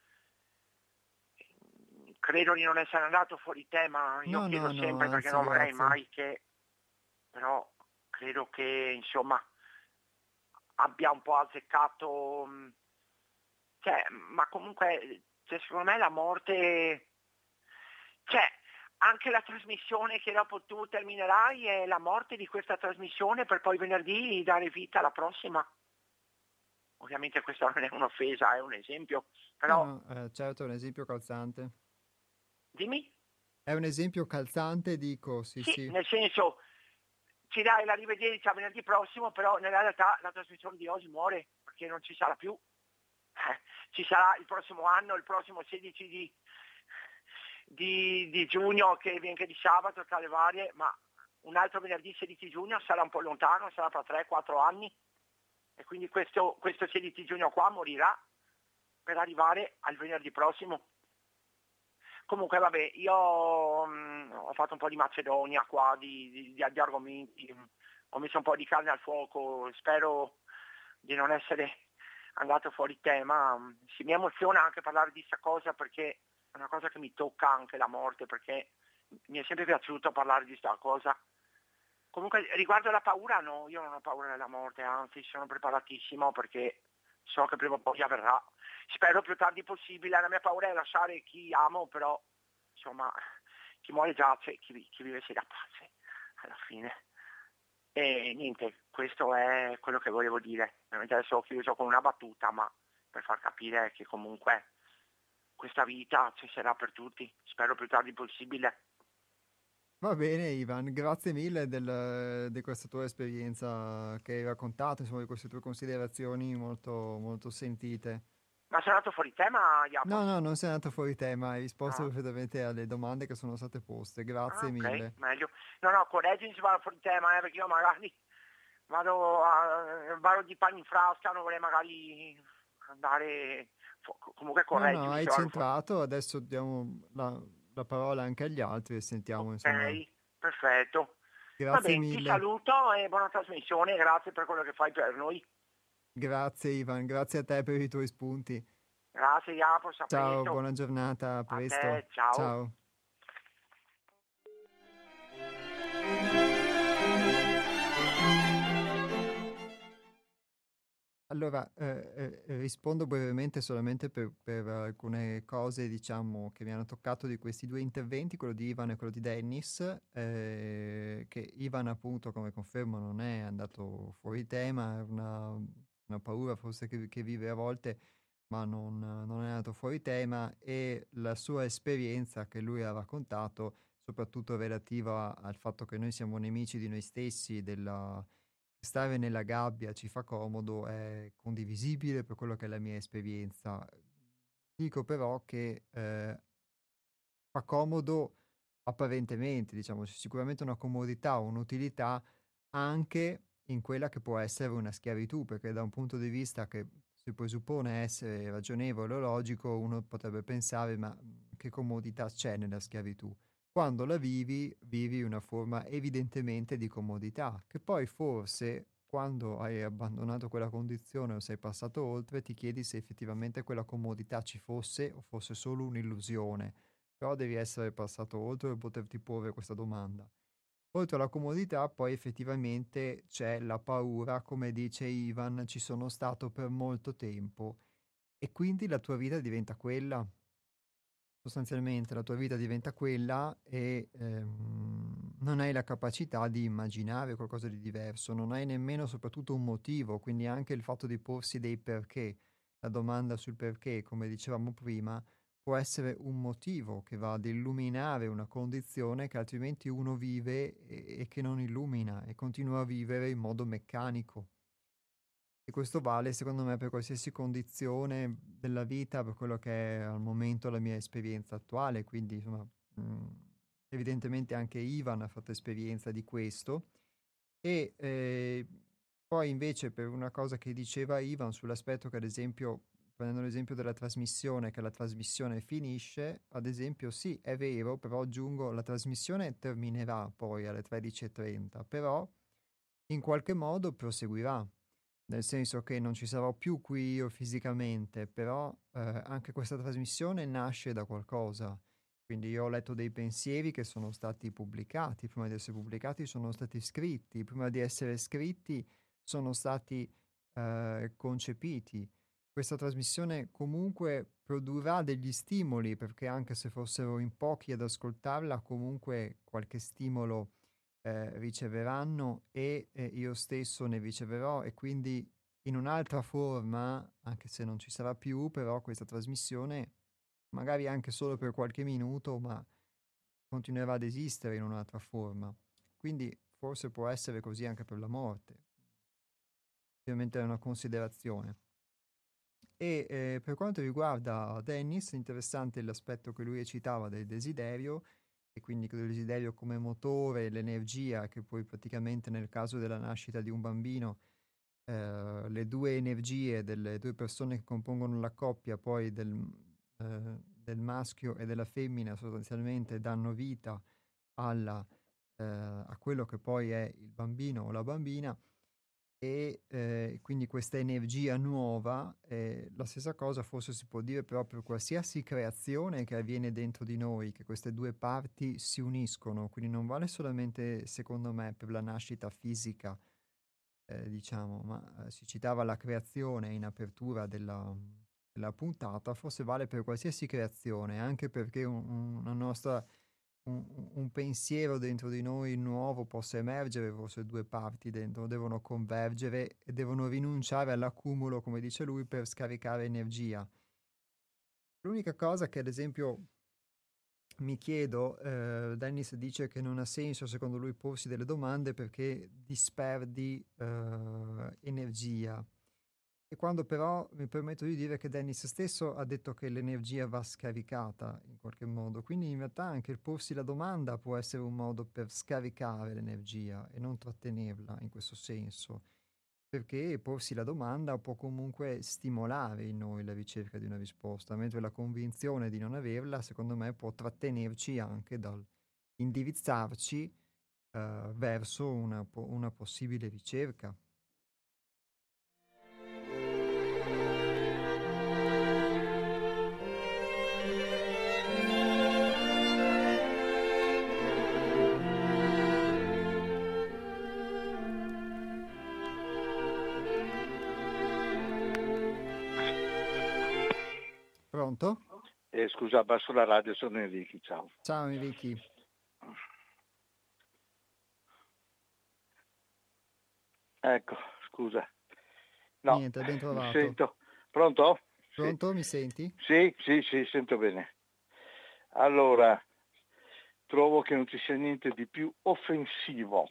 Credo di non essere andato fuori tema, io No, chiedo no, no, sempre perché anzi, non vorrei grazie. mai che, però credo che insomma abbia un po' azzeccato, cioè, ma comunque cioè, secondo me la morte, cioè anche la trasmissione che dopo tu terminerai è la morte di questa trasmissione per poi venerdì dare vita alla prossima. Ovviamente questa non è un'offesa, è un esempio, No, però no, eh, certo, è un esempio calzante. dimmi. È un esempio calzante, dico, sì, Sì, sì. nel senso ci dai la rivederci a venerdì prossimo, però nella realtà la trasmissione di oggi muore perché non ci sarà più. Eh, ci sarà il prossimo anno, il prossimo sedici di, di, di giugno che viene anche di sabato tra le varie, ma un altro venerdì sedici giugno sarà un po' lontano, sarà tra tre quattro anni e quindi questo, questo sedici giugno qua morirà per arrivare al venerdì prossimo. Comunque vabbè, io mh, ho fatto un po' di Macedonia qua, di, di, di, di argomenti, mh, ho messo un po' di carne al fuoco, spero di non essere andato fuori tema. Mh, sì, mi emoziona anche parlare di questa cosa perché è una cosa che mi tocca anche la morte, perché mi è sempre piaciuto parlare di questa cosa. Comunque riguardo alla paura, no, io non ho paura della morte, anzi sono preparatissimo perché so che prima o poi avverrà. Spero più tardi possibile, la mia paura è lasciare chi amo, però insomma chi muore giace, chi, chi vive si dà pace alla fine. E niente, questo è quello che volevo dire. Adesso ho chiuso con una battuta, ma per far capire che comunque questa vita ci sarà per tutti, spero più tardi possibile. Va bene, Ivan, grazie mille del- di questa tua esperienza che hai raccontato, insomma, di queste tue considerazioni molto, molto sentite. Ma sono andato fuori tema, No, Jacopo? no, non sei andato fuori tema, hai risposto No? perfettamente alle domande che sono state poste. Ah, Grazie ok, mille. meglio. No, no, correggimi se vado fuori tema, eh, perché io magari vado, a, vado di panni in frasca, non vorrei magari andare... fu- Comunque No, no, correggimi hai se vado fuori. centrato, adesso diamo la, la parola anche agli altri e sentiamo, insomma. Ok, perfetto. Va Grazie bene, ti mille. saluto e buona trasmissione, grazie per quello che fai per noi. Grazie, Ivan, grazie a te per i tuoi spunti. Grazie, Jacopo, a Ciao, presto. buona giornata, a A presto. te, ciao. Ciao. Allora, eh, eh, rispondo brevemente solamente per, per alcune cose, diciamo, che mi hanno toccato di questi due interventi, quello di Ivan e quello di Dennis, eh, che Ivan appunto, come confermo, non è andato fuori tema, è una, una paura forse che, che vive a volte, ma non, non è andato fuori tema, e la sua esperienza che lui ha raccontato, soprattutto relativa al fatto che noi siamo nemici di noi stessi, della stare nella gabbia ci fa comodo, è condivisibile per quello che è la mia esperienza. Dico però che eh, fa comodo apparentemente, diciamo, c'è sicuramente una comodità, un'utilità anche in quella che può essere una schiavitù, perché da un punto di vista che si presuppone essere ragionevole o logico, uno potrebbe pensare, ma mh, che comodità c'è nella schiavitù? Quando la vivi, vivi una forma evidentemente di comodità, che poi forse quando hai abbandonato quella condizione o sei passato oltre, ti chiedi se effettivamente quella comodità ci fosse o fosse solo un'illusione. Però devi essere passato oltre per poterti porre questa domanda. Oltre alla comodità, poi effettivamente c'è la paura, come dice Ivan, ci sono stato per molto tempo e quindi la tua vita diventa quella. Sostanzialmente la tua vita diventa quella e ehm, non hai la capacità di immaginare qualcosa di diverso, non hai nemmeno soprattutto un motivo, quindi anche il fatto di porsi dei perché, la domanda sul perché, come dicevamo prima, può essere un motivo che va ad illuminare una condizione che altrimenti uno vive e, e che non illumina e continua a vivere in modo meccanico. E questo vale secondo me per qualsiasi condizione della vita, per quello che è al momento la mia esperienza attuale, quindi insomma, mhmm, evidentemente anche Ivan ha fatto esperienza di questo. E, ehm, poi invece per una cosa che diceva Ivan sull'aspetto che ad esempio, prendendo l'esempio della trasmissione, che la trasmissione finisce, ad esempio sì, è vero, però aggiungo la trasmissione terminerà poi alle tredici e trenta, però in qualche modo proseguirà. Nel senso che non ci sarò più qui io fisicamente, però eh, anche questa trasmissione nasce da qualcosa. Quindi io ho letto dei pensieri che sono stati pubblicati, prima di essere pubblicati sono stati scritti, prima di essere scritti sono stati eh, concepiti. Questa trasmissione comunque produrrà degli stimoli, perché anche se fossero in pochi ad ascoltarla, comunque qualche stimolo eh, riceveranno e eh, io stesso ne riceverò e quindi in un'altra forma, anche se non ci sarà più, però questa trasmissione, magari anche solo per qualche minuto, ma continuerà ad esistere in un'altra forma. Quindi forse può essere così anche per la morte. Ovviamente è una considerazione. E eh, per quanto riguarda Dennis, interessante l'aspetto che lui citava del desiderio, e quindi il desiderio come motore, l'energia che poi praticamente nel caso della nascita di un bambino, eh, le due energie delle due persone che compongono la coppia, poi del, eh, del maschio e della femmina, sostanzialmente danno vita alla, eh, a quello che poi è il bambino o la bambina e eh, quindi questa energia nuova, eh, la stessa cosa forse si può dire però per qualsiasi creazione che avviene dentro di noi, che queste due parti si uniscono, quindi non vale solamente secondo me per la nascita fisica, eh, diciamo, ma eh, si citava la creazione in apertura della, della puntata, forse vale per qualsiasi creazione, anche perché un- un- una nostra un, un pensiero dentro di noi nuovo possa emergere, forse due parti dentro devono convergere e devono rinunciare all'accumulo, come dice lui, per scaricare energia. L'unica cosa che ad esempio mi chiedo, eh, Dennis dice che non ha senso secondo lui porsi delle domande perché disperdi eh, energia. E quando però mi permetto di dire che Dennis stesso ha detto che l'energia va scaricata in qualche modo, quindi in realtà anche il porsi la domanda può essere un modo per scaricare l'energia e non trattenerla in questo senso, perché porsi la domanda può comunque stimolare in noi la ricerca di una risposta, mentre la convinzione di non averla, secondo me, può trattenerci anche dal indirizzarci eh, verso una po- una possibile ricerca. Pronto? Eh, scusa, abbasso la radio, sono Enrico, ciao. Ciao Enrico. Ecco, scusa. No, Niente, ben mi trovato. sento. Pronto? Pronto, Sì. mi senti? Sì, sì, sì, sento bene. Allora, trovo che non ci sia niente di più offensivo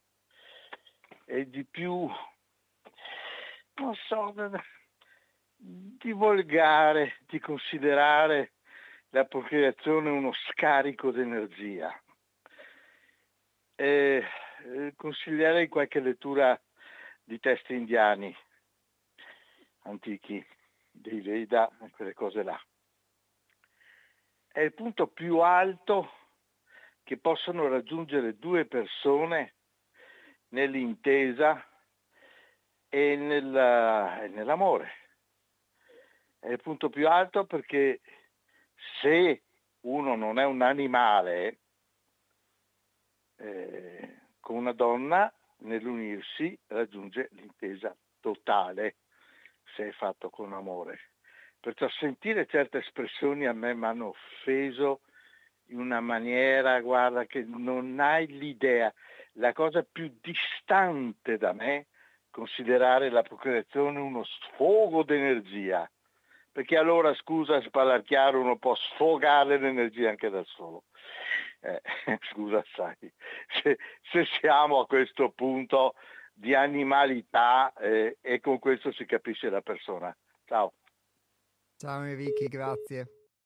e di più, non so, di volgare, di considerare la procreazione uno scarico d'energia. Eh, eh, consiglierei qualche lettura di testi indiani, antichi, dei Veda, quelle cose là. È il punto più alto che possono raggiungere due persone nell'intesa e nella, nell'amore. È il punto più alto perché se uno non è un animale, eh, con una donna nell'unirsi raggiunge l'intesa totale, se è fatto con amore. Perciò sentire certe espressioni a me mi hanno offeso in una maniera, guarda, che non hai l'idea. La cosa più distante da me, considerare la procreazione uno sfogo d'energia, perché allora, scusa, a parlar chiaro, uno può sfogare l'energia anche dal solo. Eh, scusa, sai, se, se siamo a questo punto di animalità, eh, e con questo si capisce la persona. Ciao. Ciao Enrico, grazie.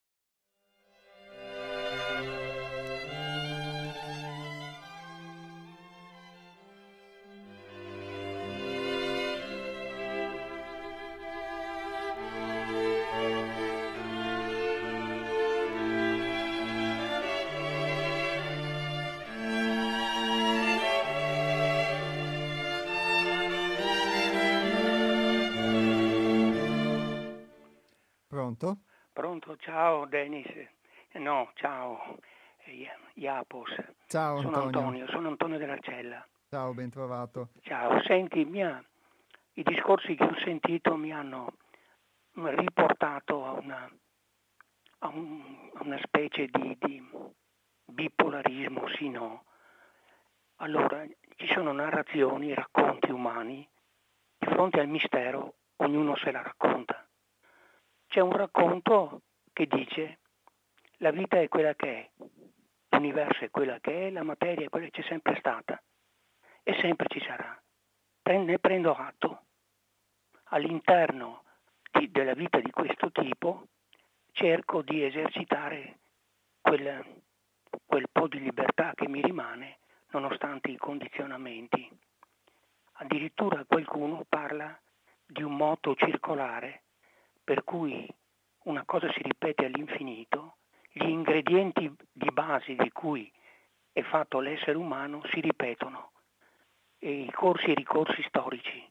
Pronto? Pronto, ciao Denis. No, ciao Iapos. Ciao Sono Antonio. Antonio, sono Antonio dell'Arcella. Ciao, ben trovato. Ciao, senti, mi ha, i discorsi che ho sentito mi hanno riportato a una, a un, a una specie di, di bipolarismo, sì no. Allora, ci sono narrazioni, racconti umani, di fronte al mistero ognuno se la racconta. C'è un racconto che dice la vita è quella che è, l'universo è quella che è, la materia è quella che c'è sempre stata e sempre ci sarà. Ne prendo atto. All'interno di, della vita di questo tipo cerco di esercitare quel, quel po' di libertà che mi rimane nonostante i condizionamenti. Addirittura qualcuno parla di un moto circolare per cui una cosa si ripete all'infinito, gli ingredienti di base di cui è fatto l'essere umano si ripetono, e i corsi e ricorsi storici.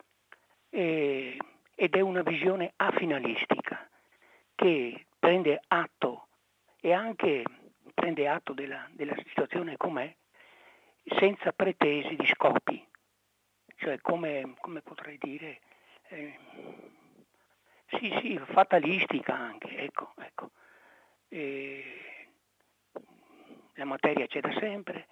E, ed è una visione afinalistica che prende atto e anche prende atto della, della situazione com'è, senza pretesi di scopi, cioè come, come potrei dire... Eh, Sì, sì, fatalistica anche, ecco, ecco. E la materia c'è da sempre,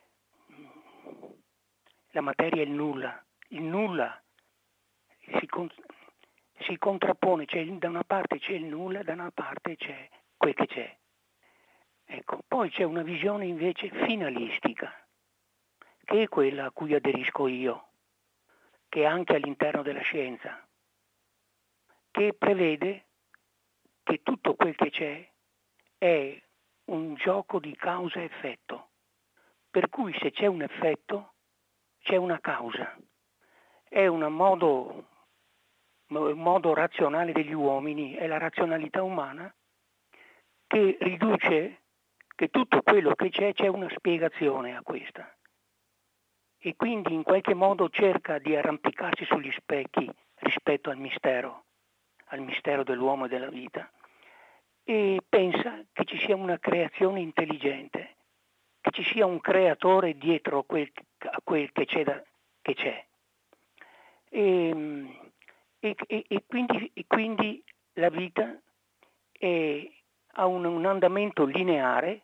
la materia è il nulla, il nulla si, con, si contrappone, cioè da una parte c'è il nulla, da una parte c'è quel che c'è. Ecco, poi c'è una visione invece finalistica, che è quella a cui aderisco io, che è anche all'interno della scienza, che prevede che tutto quel che c'è è un gioco di causa-effetto, per cui se c'è un effetto c'è una causa. È un modo, un modo razionale degli uomini, è la razionalità umana che riduce che tutto quello che c'è c'è una spiegazione a questa, e quindi in qualche modo cerca di arrampicarsi sugli specchi rispetto al mistero. al mistero dell'uomo e della vita, e pensa che ci sia una creazione intelligente, che ci sia un creatore dietro a quel, a quel che c'è, da, che c'è. E, e, e, quindi, e quindi la vita è, ha un, un andamento lineare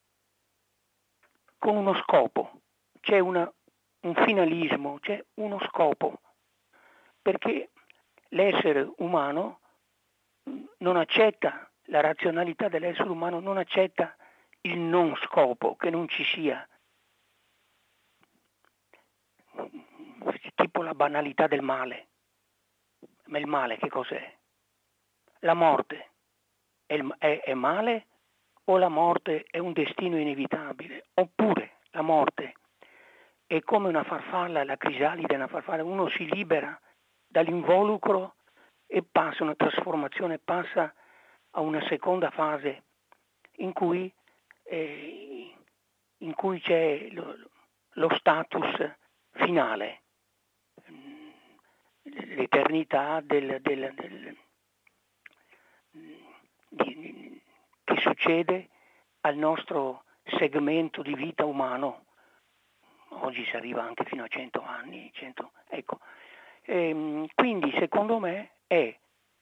con uno scopo, c'è una, un finalismo, c'è uno scopo, perché l'essere umano non accetta, la razionalità dell'essere umano non accetta il non scopo, che non ci sia, tipo la banalità del male. Ma il male che cos'è? La morte è, è, è male, o la morte è un destino inevitabile? Oppure la morte è come una farfalla, la crisalide è una farfalla, uno si libera dall'involucro e passa una trasformazione, passa a una seconda fase in cui, eh, in cui c'è lo, lo status finale, l'eternità del, del, del, di, che succede al nostro segmento di vita umano. Oggi si arriva anche fino a cento anni, cento, ecco. Ehm, quindi secondo me è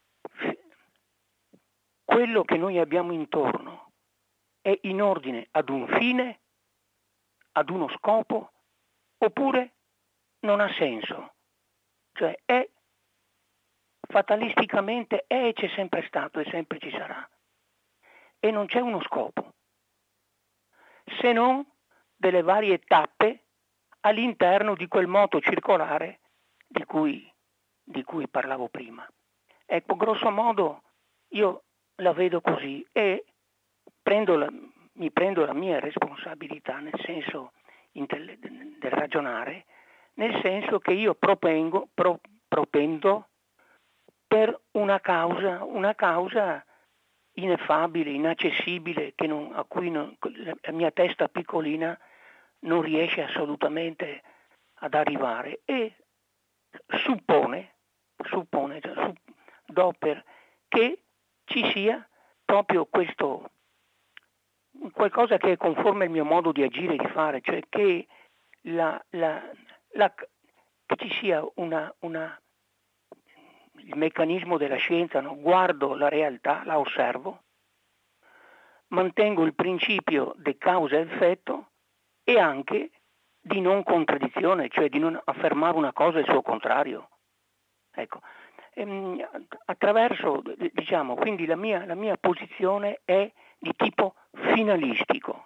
quello che noi abbiamo intorno è in ordine ad un fine, ad uno scopo, oppure non ha senso. Cioè è fatalisticamente è e c'è sempre stato e sempre ci sarà. E non c'è uno scopo, se non delle varie tappe all'interno di quel moto circolare di cui, di cui parlavo prima. Ecco, grosso modo io la vedo così e prendo la, mi prendo la mia responsabilità nel senso intell- del ragionare, nel senso che io propengo, pro, propendo per una causa, una causa ineffabile, inaccessibile, che non, a cui non, la mia testa piccolina non riesce assolutamente ad arrivare, e suppone, suppone supp, doper, che ci sia proprio questo qualcosa che è conforme al mio modo di agire e di fare, cioè che, la, la, la, che ci sia una, una il meccanismo della scienza, no? Guardo la realtà, la osservo, mantengo il principio di causa e effetto e anche di non contraddizione, cioè di non affermare una cosa e il suo contrario. Ecco, ehm, attraverso, diciamo, quindi la mia, la mia posizione è di tipo finalistico.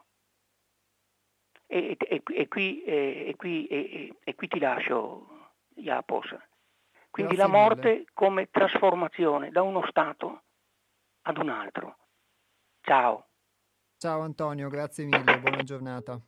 E, e, e, qui, e, e, qui, e, e qui ti lascio, Iapos. Quindi Grazie la morte mille. come trasformazione da uno stato ad un altro. Ciao. Ciao Antonio, grazie mille, buona giornata.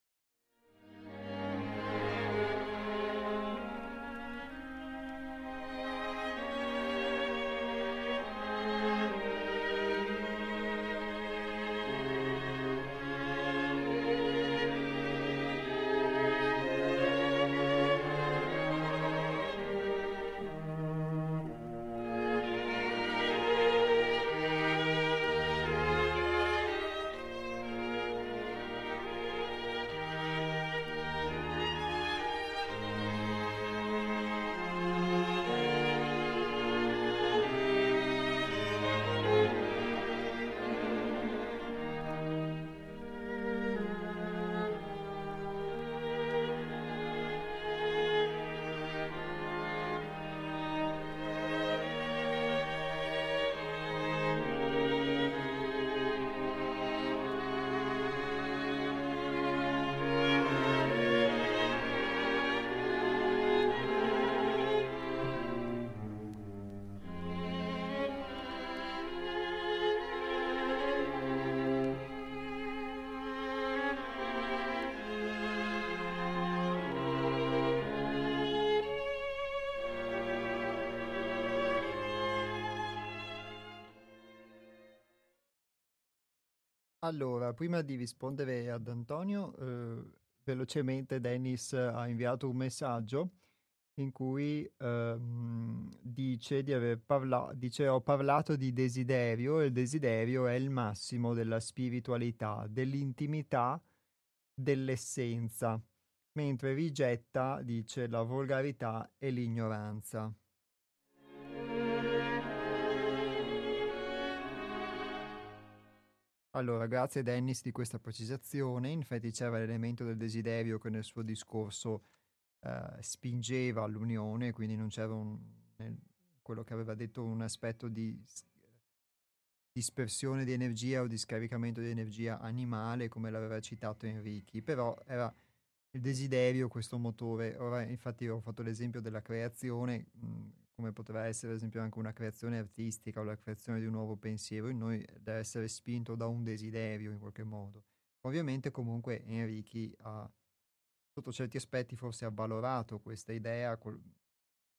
Allora, prima di rispondere ad Antonio, eh, velocemente Dennis ha inviato un messaggio in cui ehm, dice di aver parlato, dice ho parlato di desiderio e il desiderio è il massimo della spiritualità, dell'intimità, dell'essenza, mentre rigetta, dice, la volgarità e l'ignoranza. Allora, grazie Dennis di questa precisazione. In effetti c'era l'elemento del desiderio che nel suo discorso eh, spingeva all'unione, quindi non c'era un, nel, quello che aveva detto un aspetto di s- dispersione di energia o di scaricamento di energia animale, come l'aveva citato Enrichi, però era il desiderio questo motore. Ora, infatti, ho fatto l'esempio della creazione, mh, come poteva essere ad esempio anche una creazione artistica o la creazione di un nuovo pensiero, in noi deve essere spinto da un desiderio in qualche modo. Ovviamente comunque Enrichi ha, sotto certi aspetti, forse avvalorato questa idea col-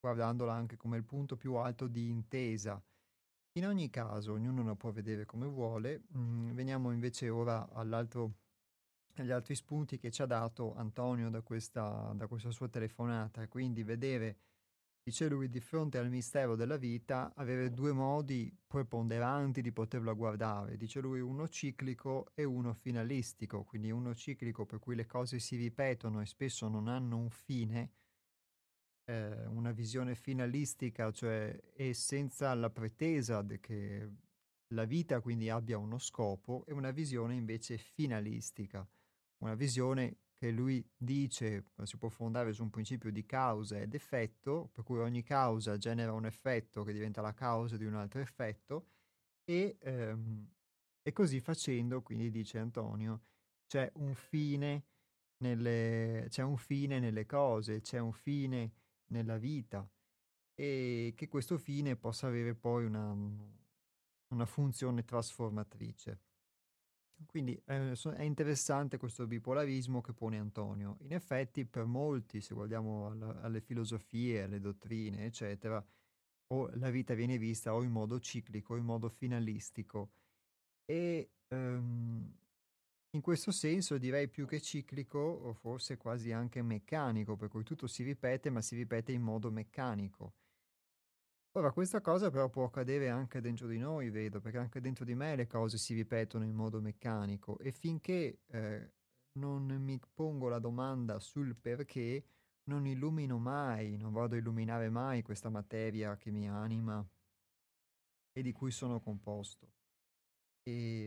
guardandola anche come il punto più alto di intesa. In ogni caso, ognuno lo può vedere come vuole. Mm, veniamo invece ora all'altro, agli altri spunti che ci ha dato Antonio da questa, da questa sua telefonata. Quindi vedere, dice lui, di fronte al mistero della vita, avere due modi preponderanti di poterlo guardare. Dice lui, uno ciclico e uno finalistico. Quindi uno ciclico per cui le cose si ripetono e spesso non hanno un fine, eh, una visione finalistica, cioè e senza la pretesa de- che la vita quindi abbia uno scopo, e una visione invece finalistica, una visione che lui dice eh, si può fondare su un principio di causa ed effetto, per cui ogni causa genera un effetto che diventa la causa di un altro effetto, e, ehm, e così facendo, quindi dice Antonio, c'è un fine nelle, c'è un fine nelle cose, c'è un fine nella vita, e che questo fine possa avere poi una, una funzione trasformatrice. Quindi eh, so- è interessante questo bipolarismo che pone Antonio. In effetti, per molti, se guardiamo alla- alle filosofie, alle dottrine, eccetera, o la vita viene vista o in modo ciclico o in modo finalistico. E ehm, in questo senso direi più che ciclico, o forse quasi anche meccanico, per cui tutto si ripete, ma si ripete in modo meccanico. Ora, questa cosa però può accadere anche dentro di noi, vedo, perché anche dentro di me le cose si ripetono in modo meccanico, e finché eh, non mi pongo la domanda sul perché, non illumino mai, non vado a illuminare mai questa materia che mi anima e di cui sono composto. E,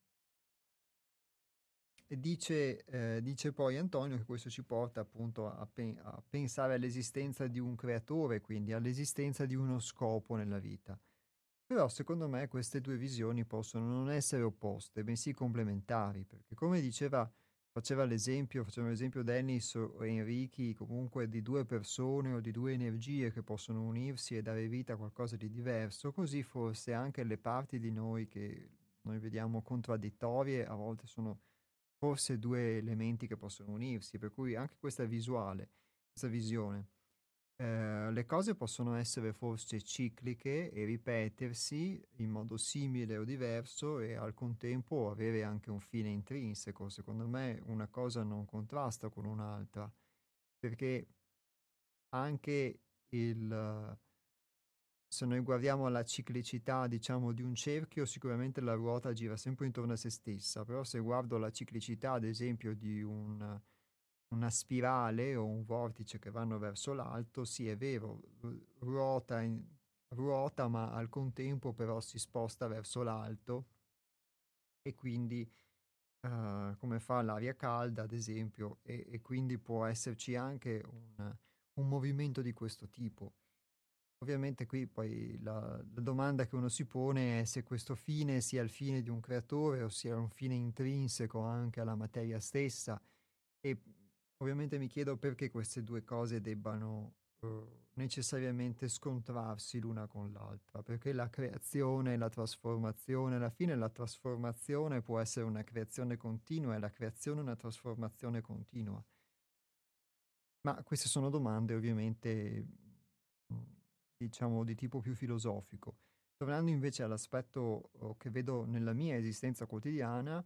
e dice, eh, dice poi Antonio che questo ci porta appunto a, pe- a pensare all'esistenza di un creatore, quindi all'esistenza di uno scopo nella vita. Però secondo me queste due visioni possono non essere opposte, bensì complementari, perché come diceva, faceva l'esempio, faceva l'esempio Dennis o Enrichi, comunque di due persone o di due energie che possono unirsi e dare vita a qualcosa di diverso, così forse anche le parti di noi che noi vediamo contraddittorie, a volte sono forse due elementi che possono unirsi, per cui anche questa visuale, questa visione. Eh, le cose possono essere forse cicliche e ripetersi in modo simile o diverso, e al contempo avere anche un fine intrinseco. Secondo me una cosa non contrasta con un'altra, perché anche il, se noi guardiamo la ciclicità, diciamo, di un cerchio, sicuramente la ruota gira sempre intorno a se stessa, però se guardo la ciclicità, ad esempio, di un, una spirale o un vortice che vanno verso l'alto, sì, è vero, ru- ruota, in- ruota, ma al contempo però si sposta verso l'alto, e quindi eh, come fa l'aria calda, ad esempio, e, e quindi può esserci anche un un movimento di questo tipo. Ovviamente qui poi la, la domanda che uno si pone è se questo fine sia il fine di un creatore o sia un fine intrinseco anche alla materia stessa, e ovviamente mi chiedo perché queste due cose debbano eh, necessariamente scontrarsi l'una con l'altra, perché la creazione e la trasformazione, alla fine la trasformazione può essere una creazione continua e la creazione una trasformazione continua. Ma queste sono domande ovviamente, mhmm, diciamo di tipo più filosofico. Tornando invece all'aspetto, uhm, che vedo nella mia esistenza quotidiana,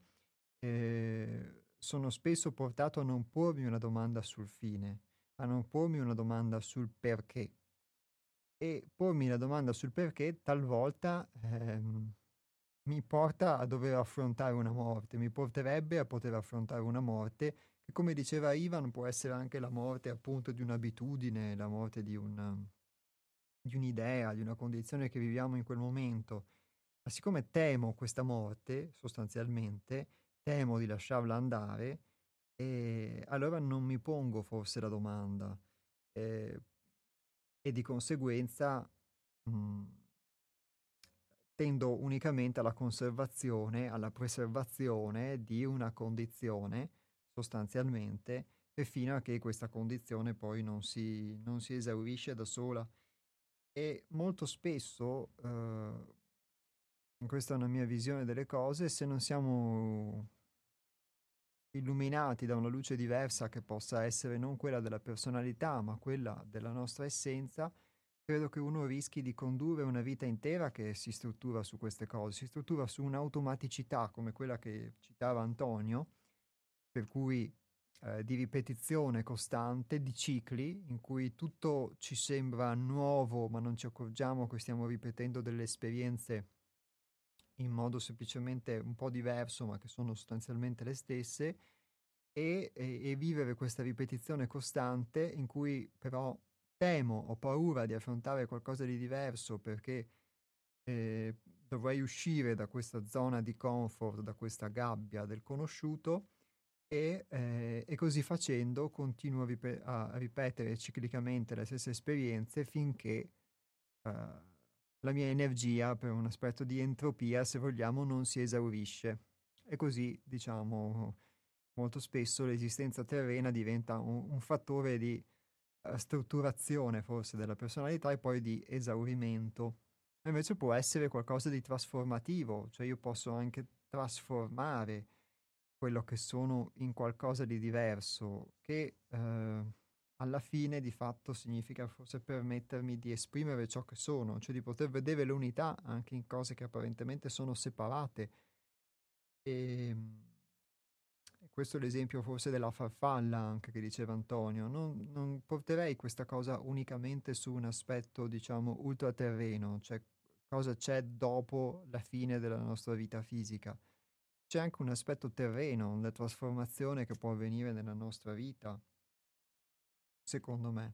ehm, sono spesso portato a non pormi una domanda sul fine, a non pormi una domanda sul perché. E pormi la domanda sul perché talvolta, ehm, mi porta a dover affrontare una morte, mi porterebbe a poter affrontare una morte che, come diceva Ivan, può essere anche la morte appunto di un'abitudine, la morte di un di un'idea, di una condizione che viviamo in quel momento. Ma siccome temo questa morte, sostanzialmente, temo di lasciarla andare, e allora non mi pongo forse la domanda. Ehm, e di conseguenza, mhmm tendo unicamente alla conservazione, alla preservazione di una condizione, sostanzialmente, e fino a che questa condizione poi non si, non si esaurisce da sola. E molto spesso, eh, questa è una mia visione delle cose, se non siamo illuminati da una luce diversa che possa essere non quella della personalità, ma quella della nostra essenza, credo che uno rischi di condurre una vita intera che si struttura su queste cose, si struttura su un'automaticità come quella che citava Antonio, per cui eh, di ripetizione costante, di cicli in cui tutto ci sembra nuovo, ma non ci accorgiamo che stiamo ripetendo delle esperienze in modo semplicemente un po' diverso, ma che sono sostanzialmente le stesse, e, e- e vivere questa ripetizione costante in cui però temo, ho paura di affrontare qualcosa di diverso perché eh, dovrei uscire da questa zona di comfort, da questa gabbia del conosciuto e, eh, e così facendo continuo a, ripe- a ripetere ciclicamente le stesse esperienze finché eh, la mia energia, per un aspetto di entropia, se vogliamo, non si esaurisce. E così, diciamo, molto spesso l'esistenza terrena diventa un, un fattore di eh, strutturazione forse della personalità e poi di esaurimento. E invece può essere qualcosa di trasformativo, cioè io posso anche trasformare quello che sono in qualcosa di diverso, che eh, alla fine di fatto significa forse permettermi di esprimere ciò che sono, cioè di poter vedere l'unità anche in cose che apparentemente sono separate. E questo è l'esempio forse della farfalla anche che diceva Antonio. Non, non porterei questa cosa unicamente su un aspetto, diciamo, ultraterreno, cioè cosa c'è dopo la fine della nostra vita fisica. C'è anche un aspetto terreno, una trasformazione che può avvenire nella nostra vita, secondo me.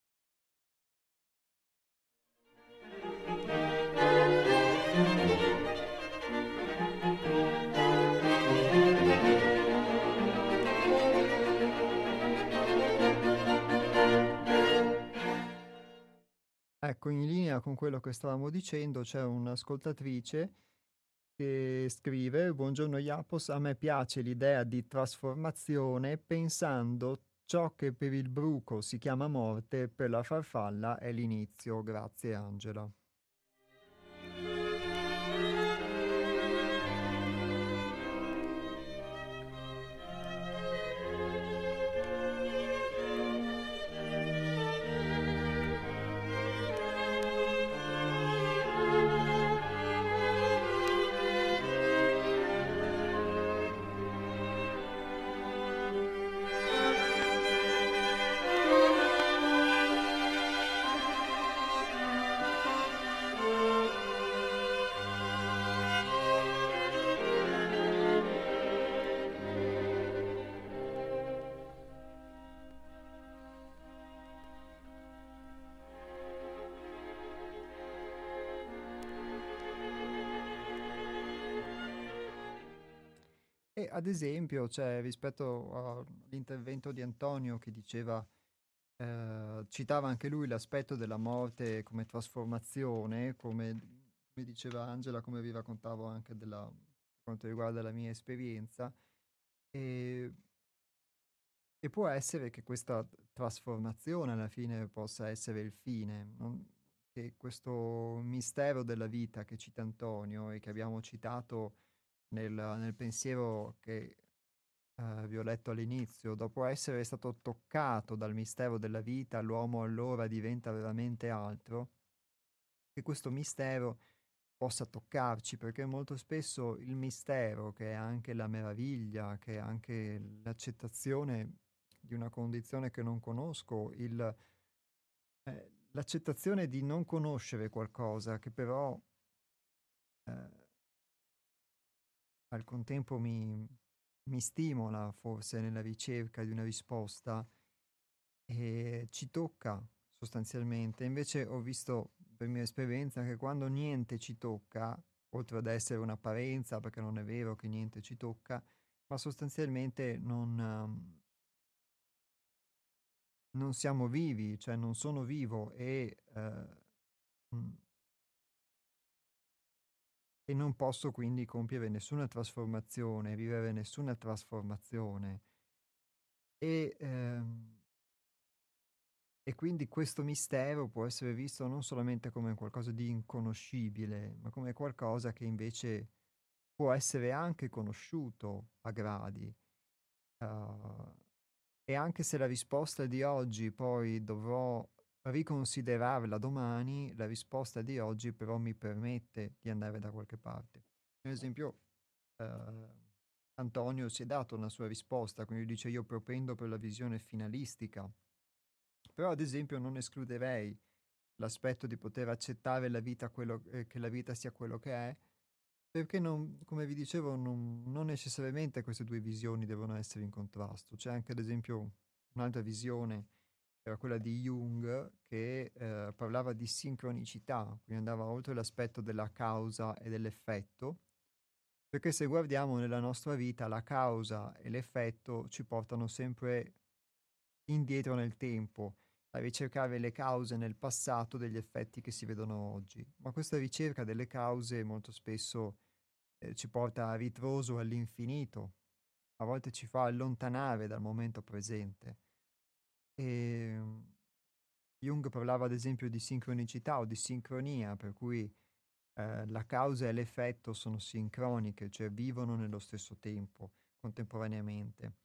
Ecco, in linea con quello che stavamo dicendo, c'è un'ascoltatrice che scrive: Buongiorno Iapos, a me piace l'idea di trasformazione pensando ciò che per il bruco si chiama morte, per la farfalla è l'inizio. Grazie Angela. E ad esempio, cioè, rispetto all'intervento di Antonio che diceva, eh, citava anche lui l'aspetto della morte come trasformazione, come, come diceva Angela, come vi raccontavo anche della, per quanto riguarda la mia esperienza, e, e può essere che questa trasformazione alla fine possa essere il fine, non- che questo mistero della vita che cita Antonio e che abbiamo citato nel, nel pensiero che eh, vi ho letto all'inizio, dopo essere stato toccato dal mistero della vita, l'uomo allora diventa veramente altro, che questo mistero possa toccarci, perché molto spesso il mistero, che è anche la meraviglia, che è anche l'accettazione di una condizione che non conosco, il, eh, l'accettazione di non conoscere qualcosa che però eh, al contempo mi, mi stimola forse nella ricerca di una risposta e ci tocca sostanzialmente. Invece ho visto per mia esperienza che quando niente ci tocca, oltre ad essere un'apparenza, perché non è vero che niente ci tocca, ma sostanzialmente non, ehm, non siamo vivi, cioè non sono vivo e, eh, mm, e non posso quindi compiere nessuna trasformazione, vivere nessuna trasformazione. E, ehm, E quindi questo mistero può essere visto non solamente come qualcosa di inconoscibile, ma come qualcosa che invece può essere anche conosciuto a gradi. Uh, e anche se la risposta di oggi poi dovrò riconsiderarla domani, la risposta di oggi però mi permette di andare da qualche parte. Per esempio, eh, Antonio si è dato una sua risposta, quindi dice io propendo per la visione finalistica, però ad esempio non escluderei l'aspetto di poter accettare la vita quello, eh, che la vita sia quello che è, perché non, come vi dicevo, non, non necessariamente queste due visioni devono essere in contrasto. C'è anche ad esempio un'altra visione, che era quella di Jung, che eh, parlava di sincronicità, quindi andava oltre l'aspetto della causa e dell'effetto, perché se guardiamo nella nostra vita la causa e l'effetto ci portano sempre indietro nel tempo, a ricercare le cause nel passato degli effetti che si vedono oggi. Ma questa ricerca delle cause molto spesso eh, ci porta a ritroso all'infinito, a volte ci fa allontanare dal momento presente. E Jung parlava ad esempio di sincronicità o di sincronia, per cui eh, la causa e l'effetto sono sincroniche, cioè vivono nello stesso tempo, contemporaneamente.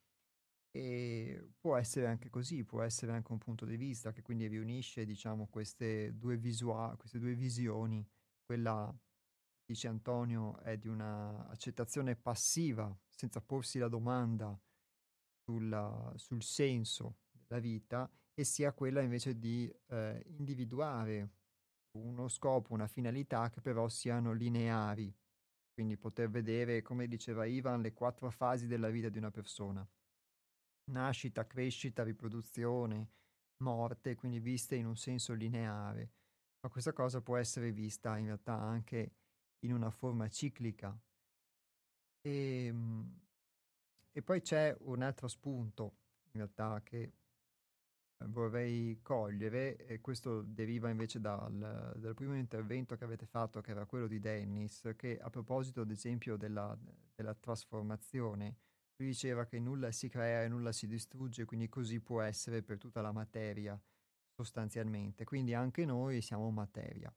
E può essere anche così, può essere anche un punto di vista che quindi riunisce, diciamo, queste due visua- queste due visioni. Quella, dice Antonio, è di una accettazione passiva, senza porsi la domanda sulla- sul senso della vita, e sia quella invece di eh, individuare uno scopo, una finalità che però siano lineari. Quindi poter vedere, come diceva Ivan, le quattro fasi della vita di una persona: nascita, crescita, riproduzione, morte, quindi viste in un senso lineare. Ma questa cosa può essere vista in realtà anche in una forma ciclica. E, e poi c'è un altro spunto, in realtà, che vorrei cogliere, e questo deriva invece dal, dal primo intervento che avete fatto, che era quello di Dennis, che a proposito, ad esempio, della, della trasformazione, lui diceva che nulla si crea e nulla si distrugge, quindi così può essere per tutta la materia, sostanzialmente. Quindi anche noi siamo materia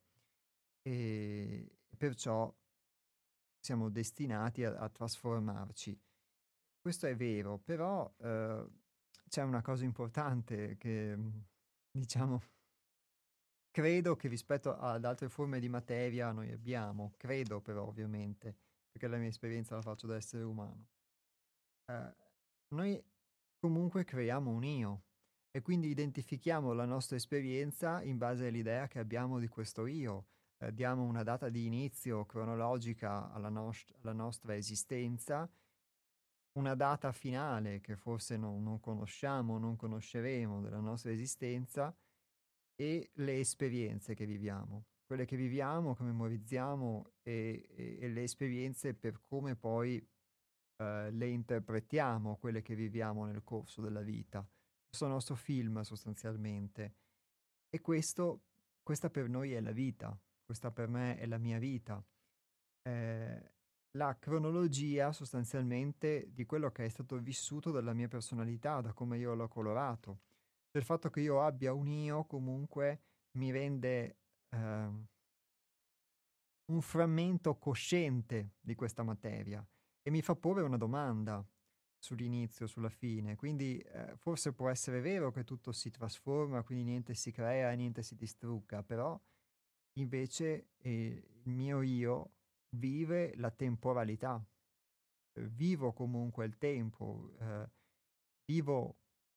e perciò siamo destinati a, a trasformarci. Questo è vero, però eh, c'è una cosa importante che, mh, diciamo, credo che rispetto ad altre forme di materia noi abbiamo, credo però ovviamente, perché la mia esperienza la faccio da essere umano. Eh, noi comunque creiamo un io e quindi identifichiamo la nostra esperienza in base all'idea che abbiamo di questo io. Eh, diamo una data di inizio cronologica alla, nos- alla nostra esistenza, una data finale che forse non, non conosciamo, non conosceremo della nostra esistenza, e le esperienze che viviamo, quelle che viviamo, che memorizziamo, e, e- e le esperienze per come poi eh, le interpretiamo, quelle che viviamo nel corso della vita. Questo è il nostro film sostanzialmente. E questo, questa per noi è la vita, questa per me è la mia vita. Eh, la cronologia sostanzialmente di quello che è stato vissuto dalla mia personalità, da come io l'ho colorato. Cioè, il fatto che io abbia un io comunque mi rende ehm, un frammento cosciente di questa materia e mi fa porre una domanda sull'inizio, sulla fine. Quindi eh, forse può essere vero che tutto si trasforma, quindi niente si crea e niente si distrugga, però invece eh, il mio io vive la temporalità, eh, vivo comunque il tempo, eh, vivo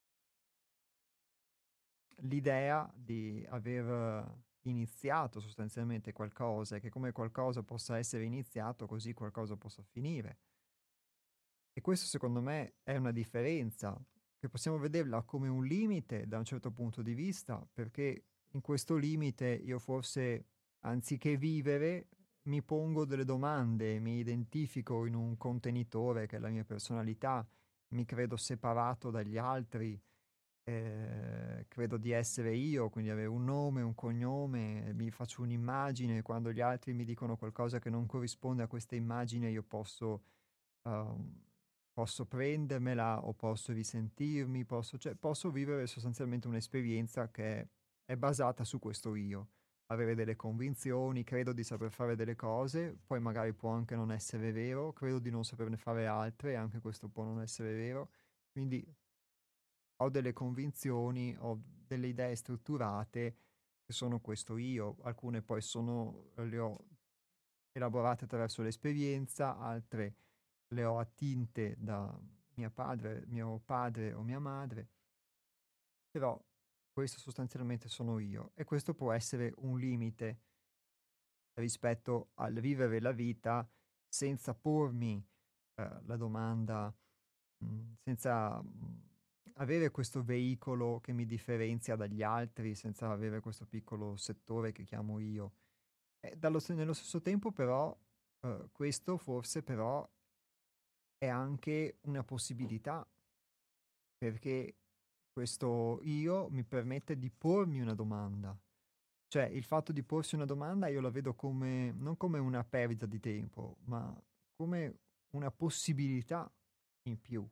l'idea di aver iniziato sostanzialmente qualcosa e che come qualcosa possa essere iniziato, così qualcosa possa finire. E questo secondo me è una differenza, che possiamo vederla come un limite da un certo punto di vista, perché in questo limite io forse, anziché vivere, mi pongo delle domande, mi identifico in un contenitore che è la mia personalità, mi credo separato dagli altri, eh, credo di essere io, quindi avere un nome, un cognome, mi faccio un'immagine, quando gli altri mi dicono qualcosa che non corrisponde a questa immagine io posso, ehm, posso prendermela o posso risentirmi, posso, cioè, posso vivere sostanzialmente un'esperienza che è, è basata su questo io, avere delle convinzioni, credo di saper fare delle cose, poi magari può anche non essere vero, credo di non saperne fare altre, anche questo può non essere vero, quindi ho delle convinzioni, ho delle idee strutturate che sono questo io, alcune poi sono, le ho elaborate attraverso l'esperienza, altre le ho attinte da mio padre, mio padre o mia madre, però questo sostanzialmente sono io e questo può essere un limite rispetto al vivere la vita senza pormi eh, la domanda, mh, senza mh, avere questo veicolo che mi differenzia dagli altri, senza avere questo piccolo settore che chiamo io. E dallo, nello stesso tempo però eh, questo forse però è anche una possibilità, perché questo io mi permette di pormi una domanda. Cioè, il fatto di porsi una domanda io la vedo come, non come una perdita di tempo, ma come una possibilità in più.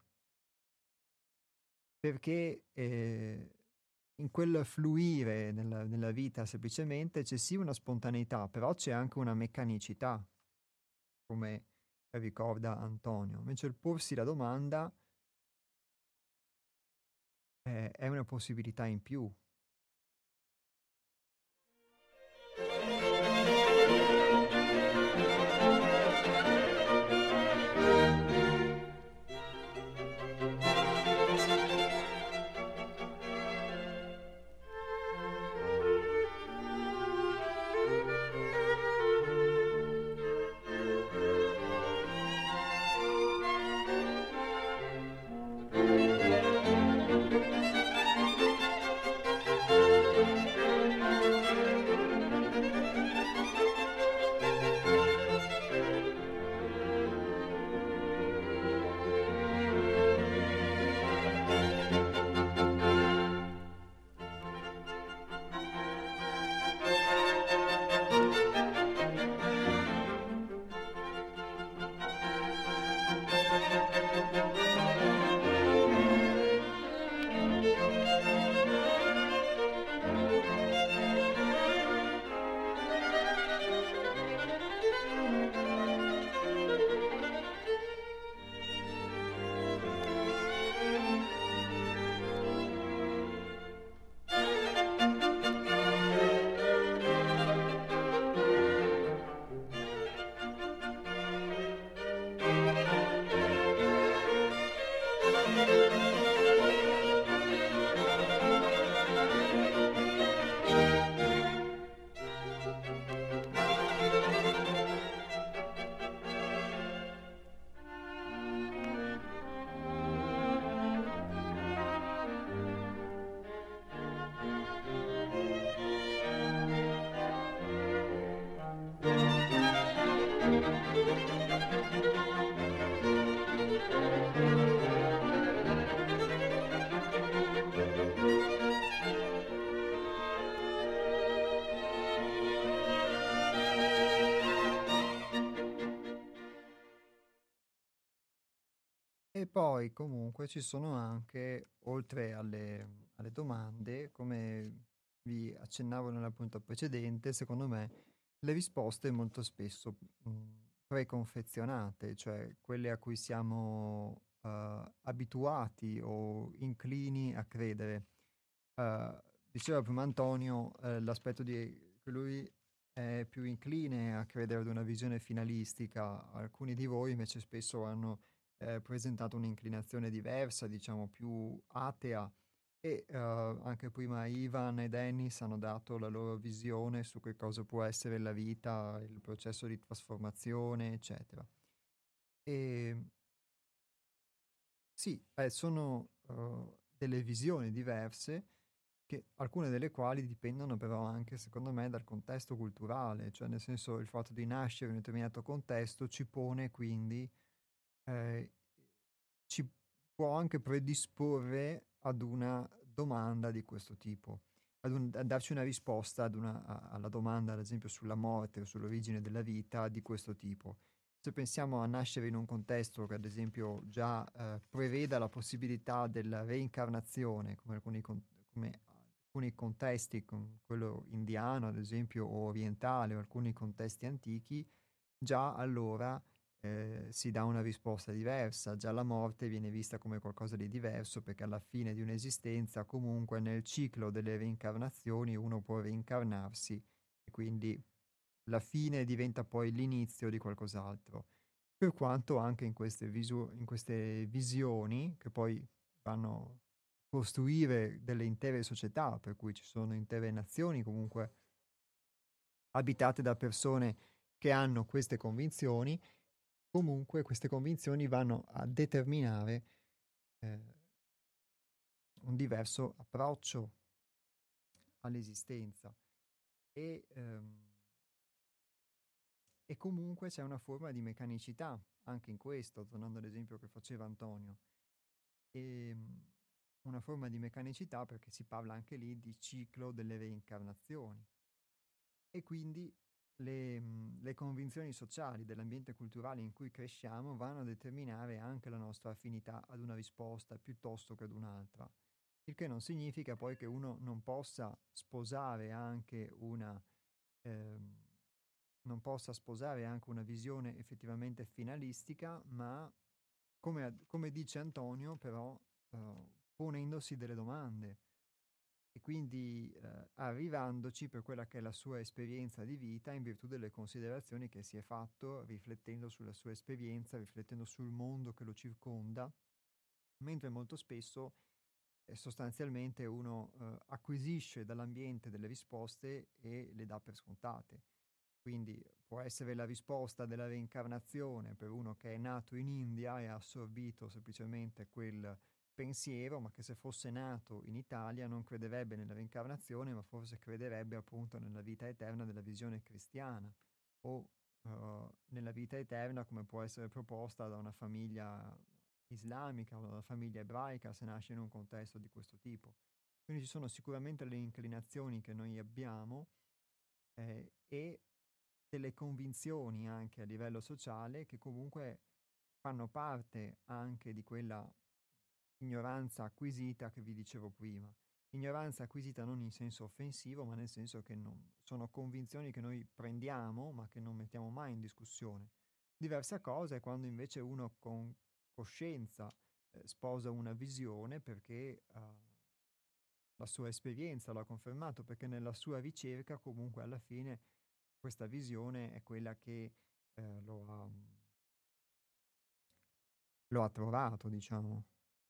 Perché eh, in quel fluire nella, nella vita semplicemente c'è sì una spontaneità, però c'è anche una meccanicità, come ricorda Antonio. Invece il porsi la domanda eh, è una possibilità in più. E poi comunque ci sono anche, oltre alle, alle domande, come vi accennavo nella punta precedente, secondo me le risposte molto spesso mh, preconfezionate, cioè quelle a cui siamo eh, abituati o inclini a credere. Eh, diceva prima Antonio eh, l'aspetto di che lui è più incline a credere ad una visione finalistica, alcuni di voi invece spesso hanno eh, presentato un'inclinazione diversa, diciamo più atea, e eh, anche prima Ivan e Dennis hanno dato la loro visione su che cosa può essere la vita, il processo di trasformazione, eccetera. E sì, eh, sono eh, delle visioni diverse, che, alcune delle quali dipendono però anche, secondo me, dal contesto culturale, cioè nel senso il fatto di nascere in un determinato contesto ci pone quindi eh, ci può anche predisporre ad una domanda di questo tipo, ad un- a darci una risposta ad una- a- alla domanda, ad esempio, sulla morte o sull'origine della vita di questo tipo. Se pensiamo a nascere in un contesto che, ad esempio, già eh, preveda la possibilità della reincarnazione, come alcuni, con- come alcuni contesti, come quello indiano, ad esempio, o orientale, o alcuni contesti antichi, già allora eh, si dà una risposta diversa. Già la morte viene vista come qualcosa di diverso, perché alla fine di un'esistenza, comunque nel ciclo delle reincarnazioni, uno può reincarnarsi e quindi la fine diventa poi l'inizio di qualcos'altro. Per quanto anche in queste, visu- in queste visioni, che poi vanno a costruire delle intere società, per cui ci sono intere nazioni comunque abitate da persone che hanno queste convinzioni, comunque queste convinzioni vanno a determinare eh, un diverso approccio all'esistenza e, ehm, e comunque c'è una forma di meccanicità anche in questo, tornando all'esempio che faceva Antonio, e una forma di meccanicità perché si parla anche lì di ciclo delle reincarnazioni e quindi le, mh, le convinzioni sociali dell'ambiente culturale in cui cresciamo vanno a determinare anche la nostra affinità ad una risposta piuttosto che ad un'altra. Il che non significa poi che uno non possa sposare anche una, ehm, non possa sposare anche una visione effettivamente finalistica, ma come, come dice Antonio, però eh, ponendosi delle domande e quindi eh, arrivandoci per quella che è la sua esperienza di vita in virtù delle considerazioni che si è fatto, riflettendo sulla sua esperienza, riflettendo sul mondo che lo circonda, mentre molto spesso eh, sostanzialmente uno eh, acquisisce dall'ambiente delle risposte e le dà per scontate. Quindi può essere la risposta della reincarnazione per uno che è nato in India e ha assorbito semplicemente quel pensiero, ma che se fosse nato in Italia non crederebbe nella reincarnazione, ma forse crederebbe appunto nella vita eterna della visione cristiana o uh, nella vita eterna come può essere proposta da una famiglia islamica o da una famiglia ebraica se nasce in un contesto di questo tipo. Quindi ci sono sicuramente le inclinazioni che noi abbiamo eh, e delle convinzioni anche a livello sociale che comunque fanno parte anche di quella ignoranza acquisita che vi dicevo prima. Ignoranza acquisita non in senso offensivo, ma nel senso che non, sono convinzioni che noi prendiamo, ma che non mettiamo mai in discussione. Diversa cosa è quando invece uno con coscienza eh, sposa una visione perché eh, la sua esperienza lo ha confermato, perché nella sua ricerca comunque alla fine questa visione è quella che eh, lo ha, lo ha trovato, diciamo.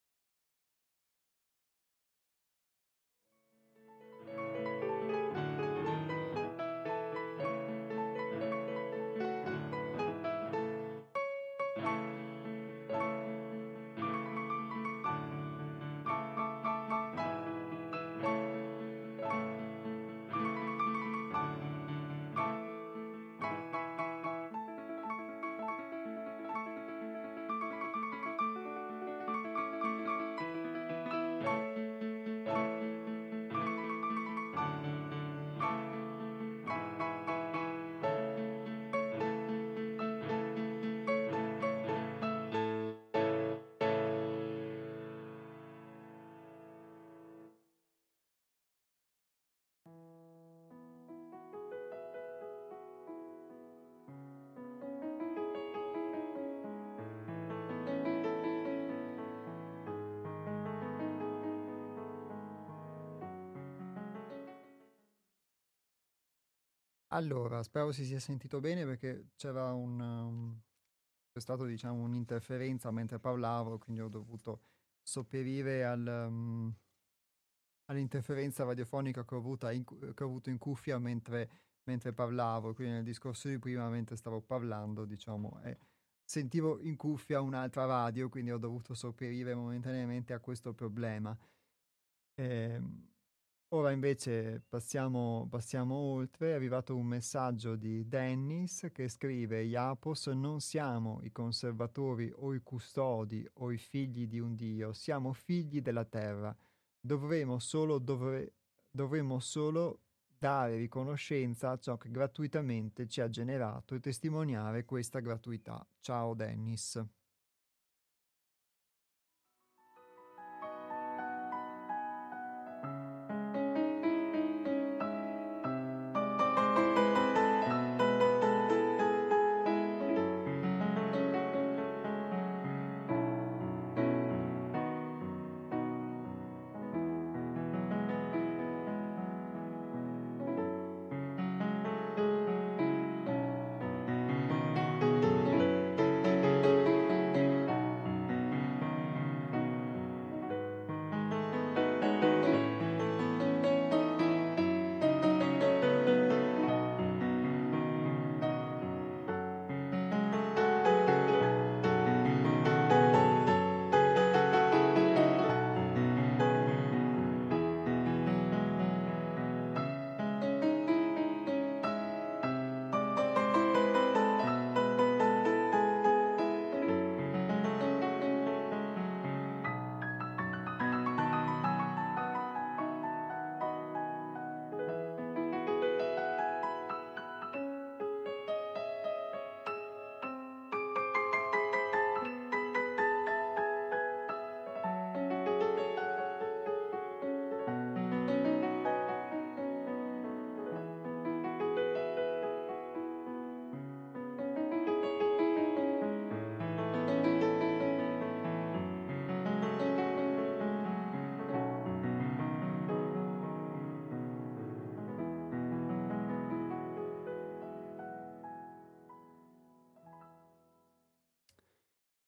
Allora, spero si sia sentito bene perché c'era un, um, c'è stato diciamo un'interferenza mentre parlavo, quindi ho dovuto sopperire al, um, all'interferenza radiofonica che ho, avuta in, cu- che ho avuto in cuffia mentre, mentre parlavo, quindi nel discorso di prima mentre stavo parlando, diciamo, e sentivo in cuffia un'altra radio, quindi ho dovuto sopperire momentaneamente a questo problema. Ehm, Ora invece passiamo, passiamo oltre, è arrivato un messaggio di Dennis che scrive: Iapos, non siamo i conservatori o i custodi o i figli di un Dio, siamo figli della terra. Dovremo solo, dovre- dovremo solo dare riconoscenza a ciò che gratuitamente ci ha generato e testimoniare questa gratuità. Ciao Dennis.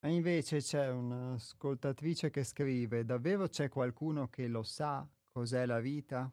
E invece c'è un'ascoltatrice che scrive: davvero c'è qualcuno che lo sa cos'è la vita?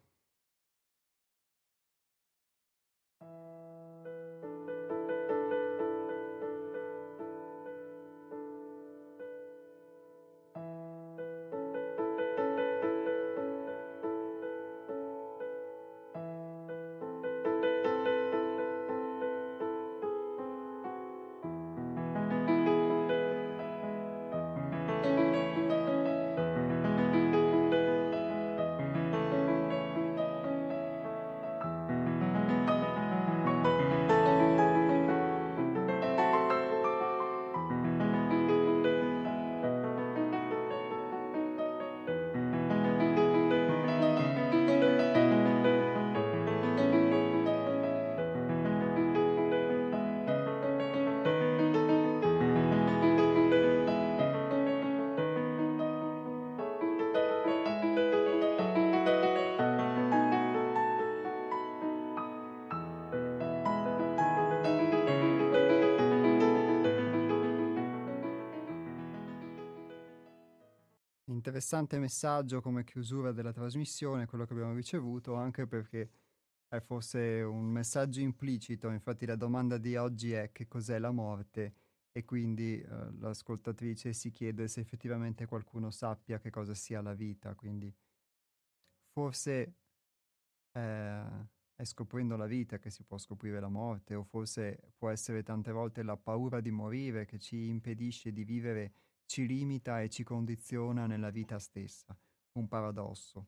Interessante messaggio come chiusura della trasmissione, quello che abbiamo ricevuto, anche perché è forse un messaggio implicito. Infatti la domanda di oggi è: che cos'è la morte? E quindi eh, l'ascoltatrice si chiede se effettivamente qualcuno sappia che cosa sia la vita. Quindi forse eh, è scoprendo la vita che si può scoprire la morte, o forse può essere tante volte la paura di morire che ci impedisce di vivere, ci limita e ci condiziona nella vita stessa. Un paradosso.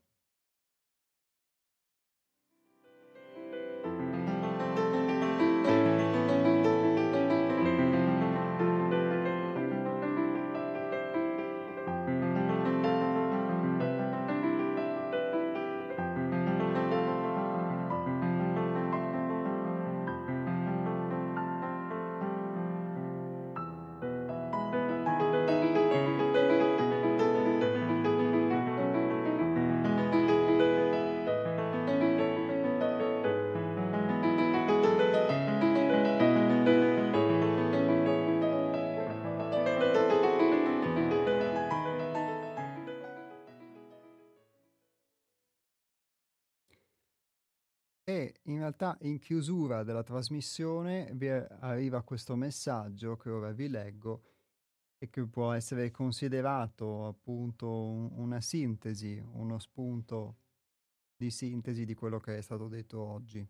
E in realtà in chiusura della trasmissione vi arriva questo messaggio che ora vi leggo e che può essere considerato appunto un- una sintesi, uno spunto di sintesi di quello che è stato detto oggi.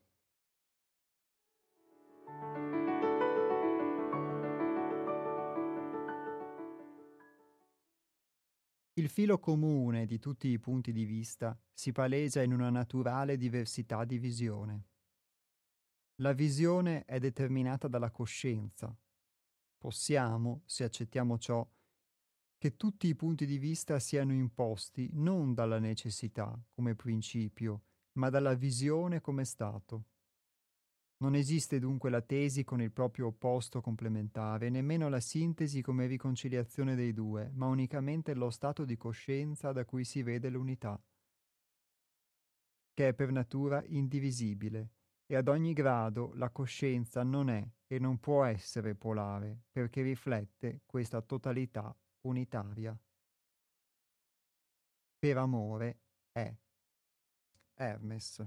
Il filo comune di tutti i punti di vista si palesa in una naturale diversità di visione. La visione è determinata dalla coscienza. Possiamo, se accettiamo ciò, che tutti i punti di vista siano imposti non dalla necessità come principio, ma dalla visione come stato. Non esiste dunque la tesi con il proprio opposto complementare, nemmeno la sintesi come riconciliazione dei due, ma unicamente lo stato di coscienza da cui si vede l'unità, che è per natura indivisibile, e ad ogni grado la coscienza non è e non può essere polare, perché riflette questa totalità unitaria. Per amore è Hermes.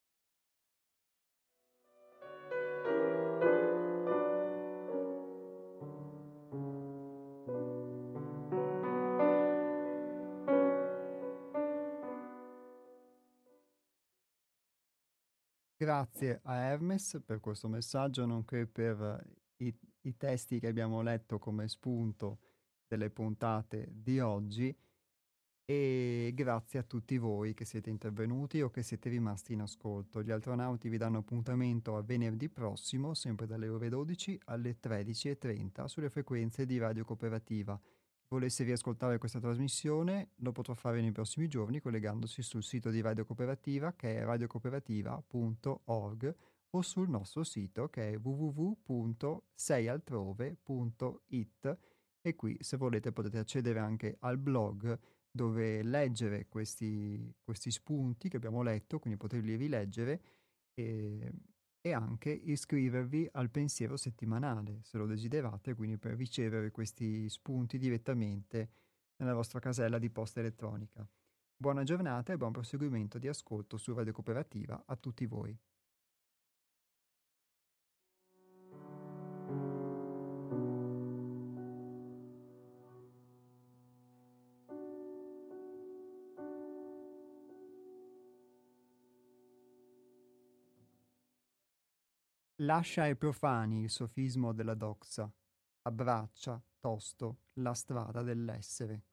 Grazie a Hermes per questo messaggio, nonché per i, i testi che abbiamo letto come spunto delle puntate di oggi, e grazie a tutti voi che siete intervenuti o che siete rimasti in ascolto. Gli Altronauti vi danno appuntamento a venerdì prossimo, sempre dalle ore dodici alle tredici e trenta sulle frequenze di Radio Cooperativa. Chi volesse riascoltare questa trasmissione lo potrà fare nei prossimi giorni collegandosi sul sito di Radio Cooperativa, che è radiocooperativa punto org, o sul nostro sito, che è w w w punto sei altrove punto i t, e qui, se volete, potete accedere anche al blog dove leggere questi, questi spunti che abbiamo letto, quindi poterli rileggere, e e anche iscrivervi al pensiero settimanale, se lo desiderate, quindi per ricevere questi spunti direttamente nella vostra casella di posta elettronica. Buona giornata e buon proseguimento di ascolto su Radio Cooperativa a tutti voi. Lascia ai profani il sofismo della doxa, abbraccia, tosto, la strada dell'essere.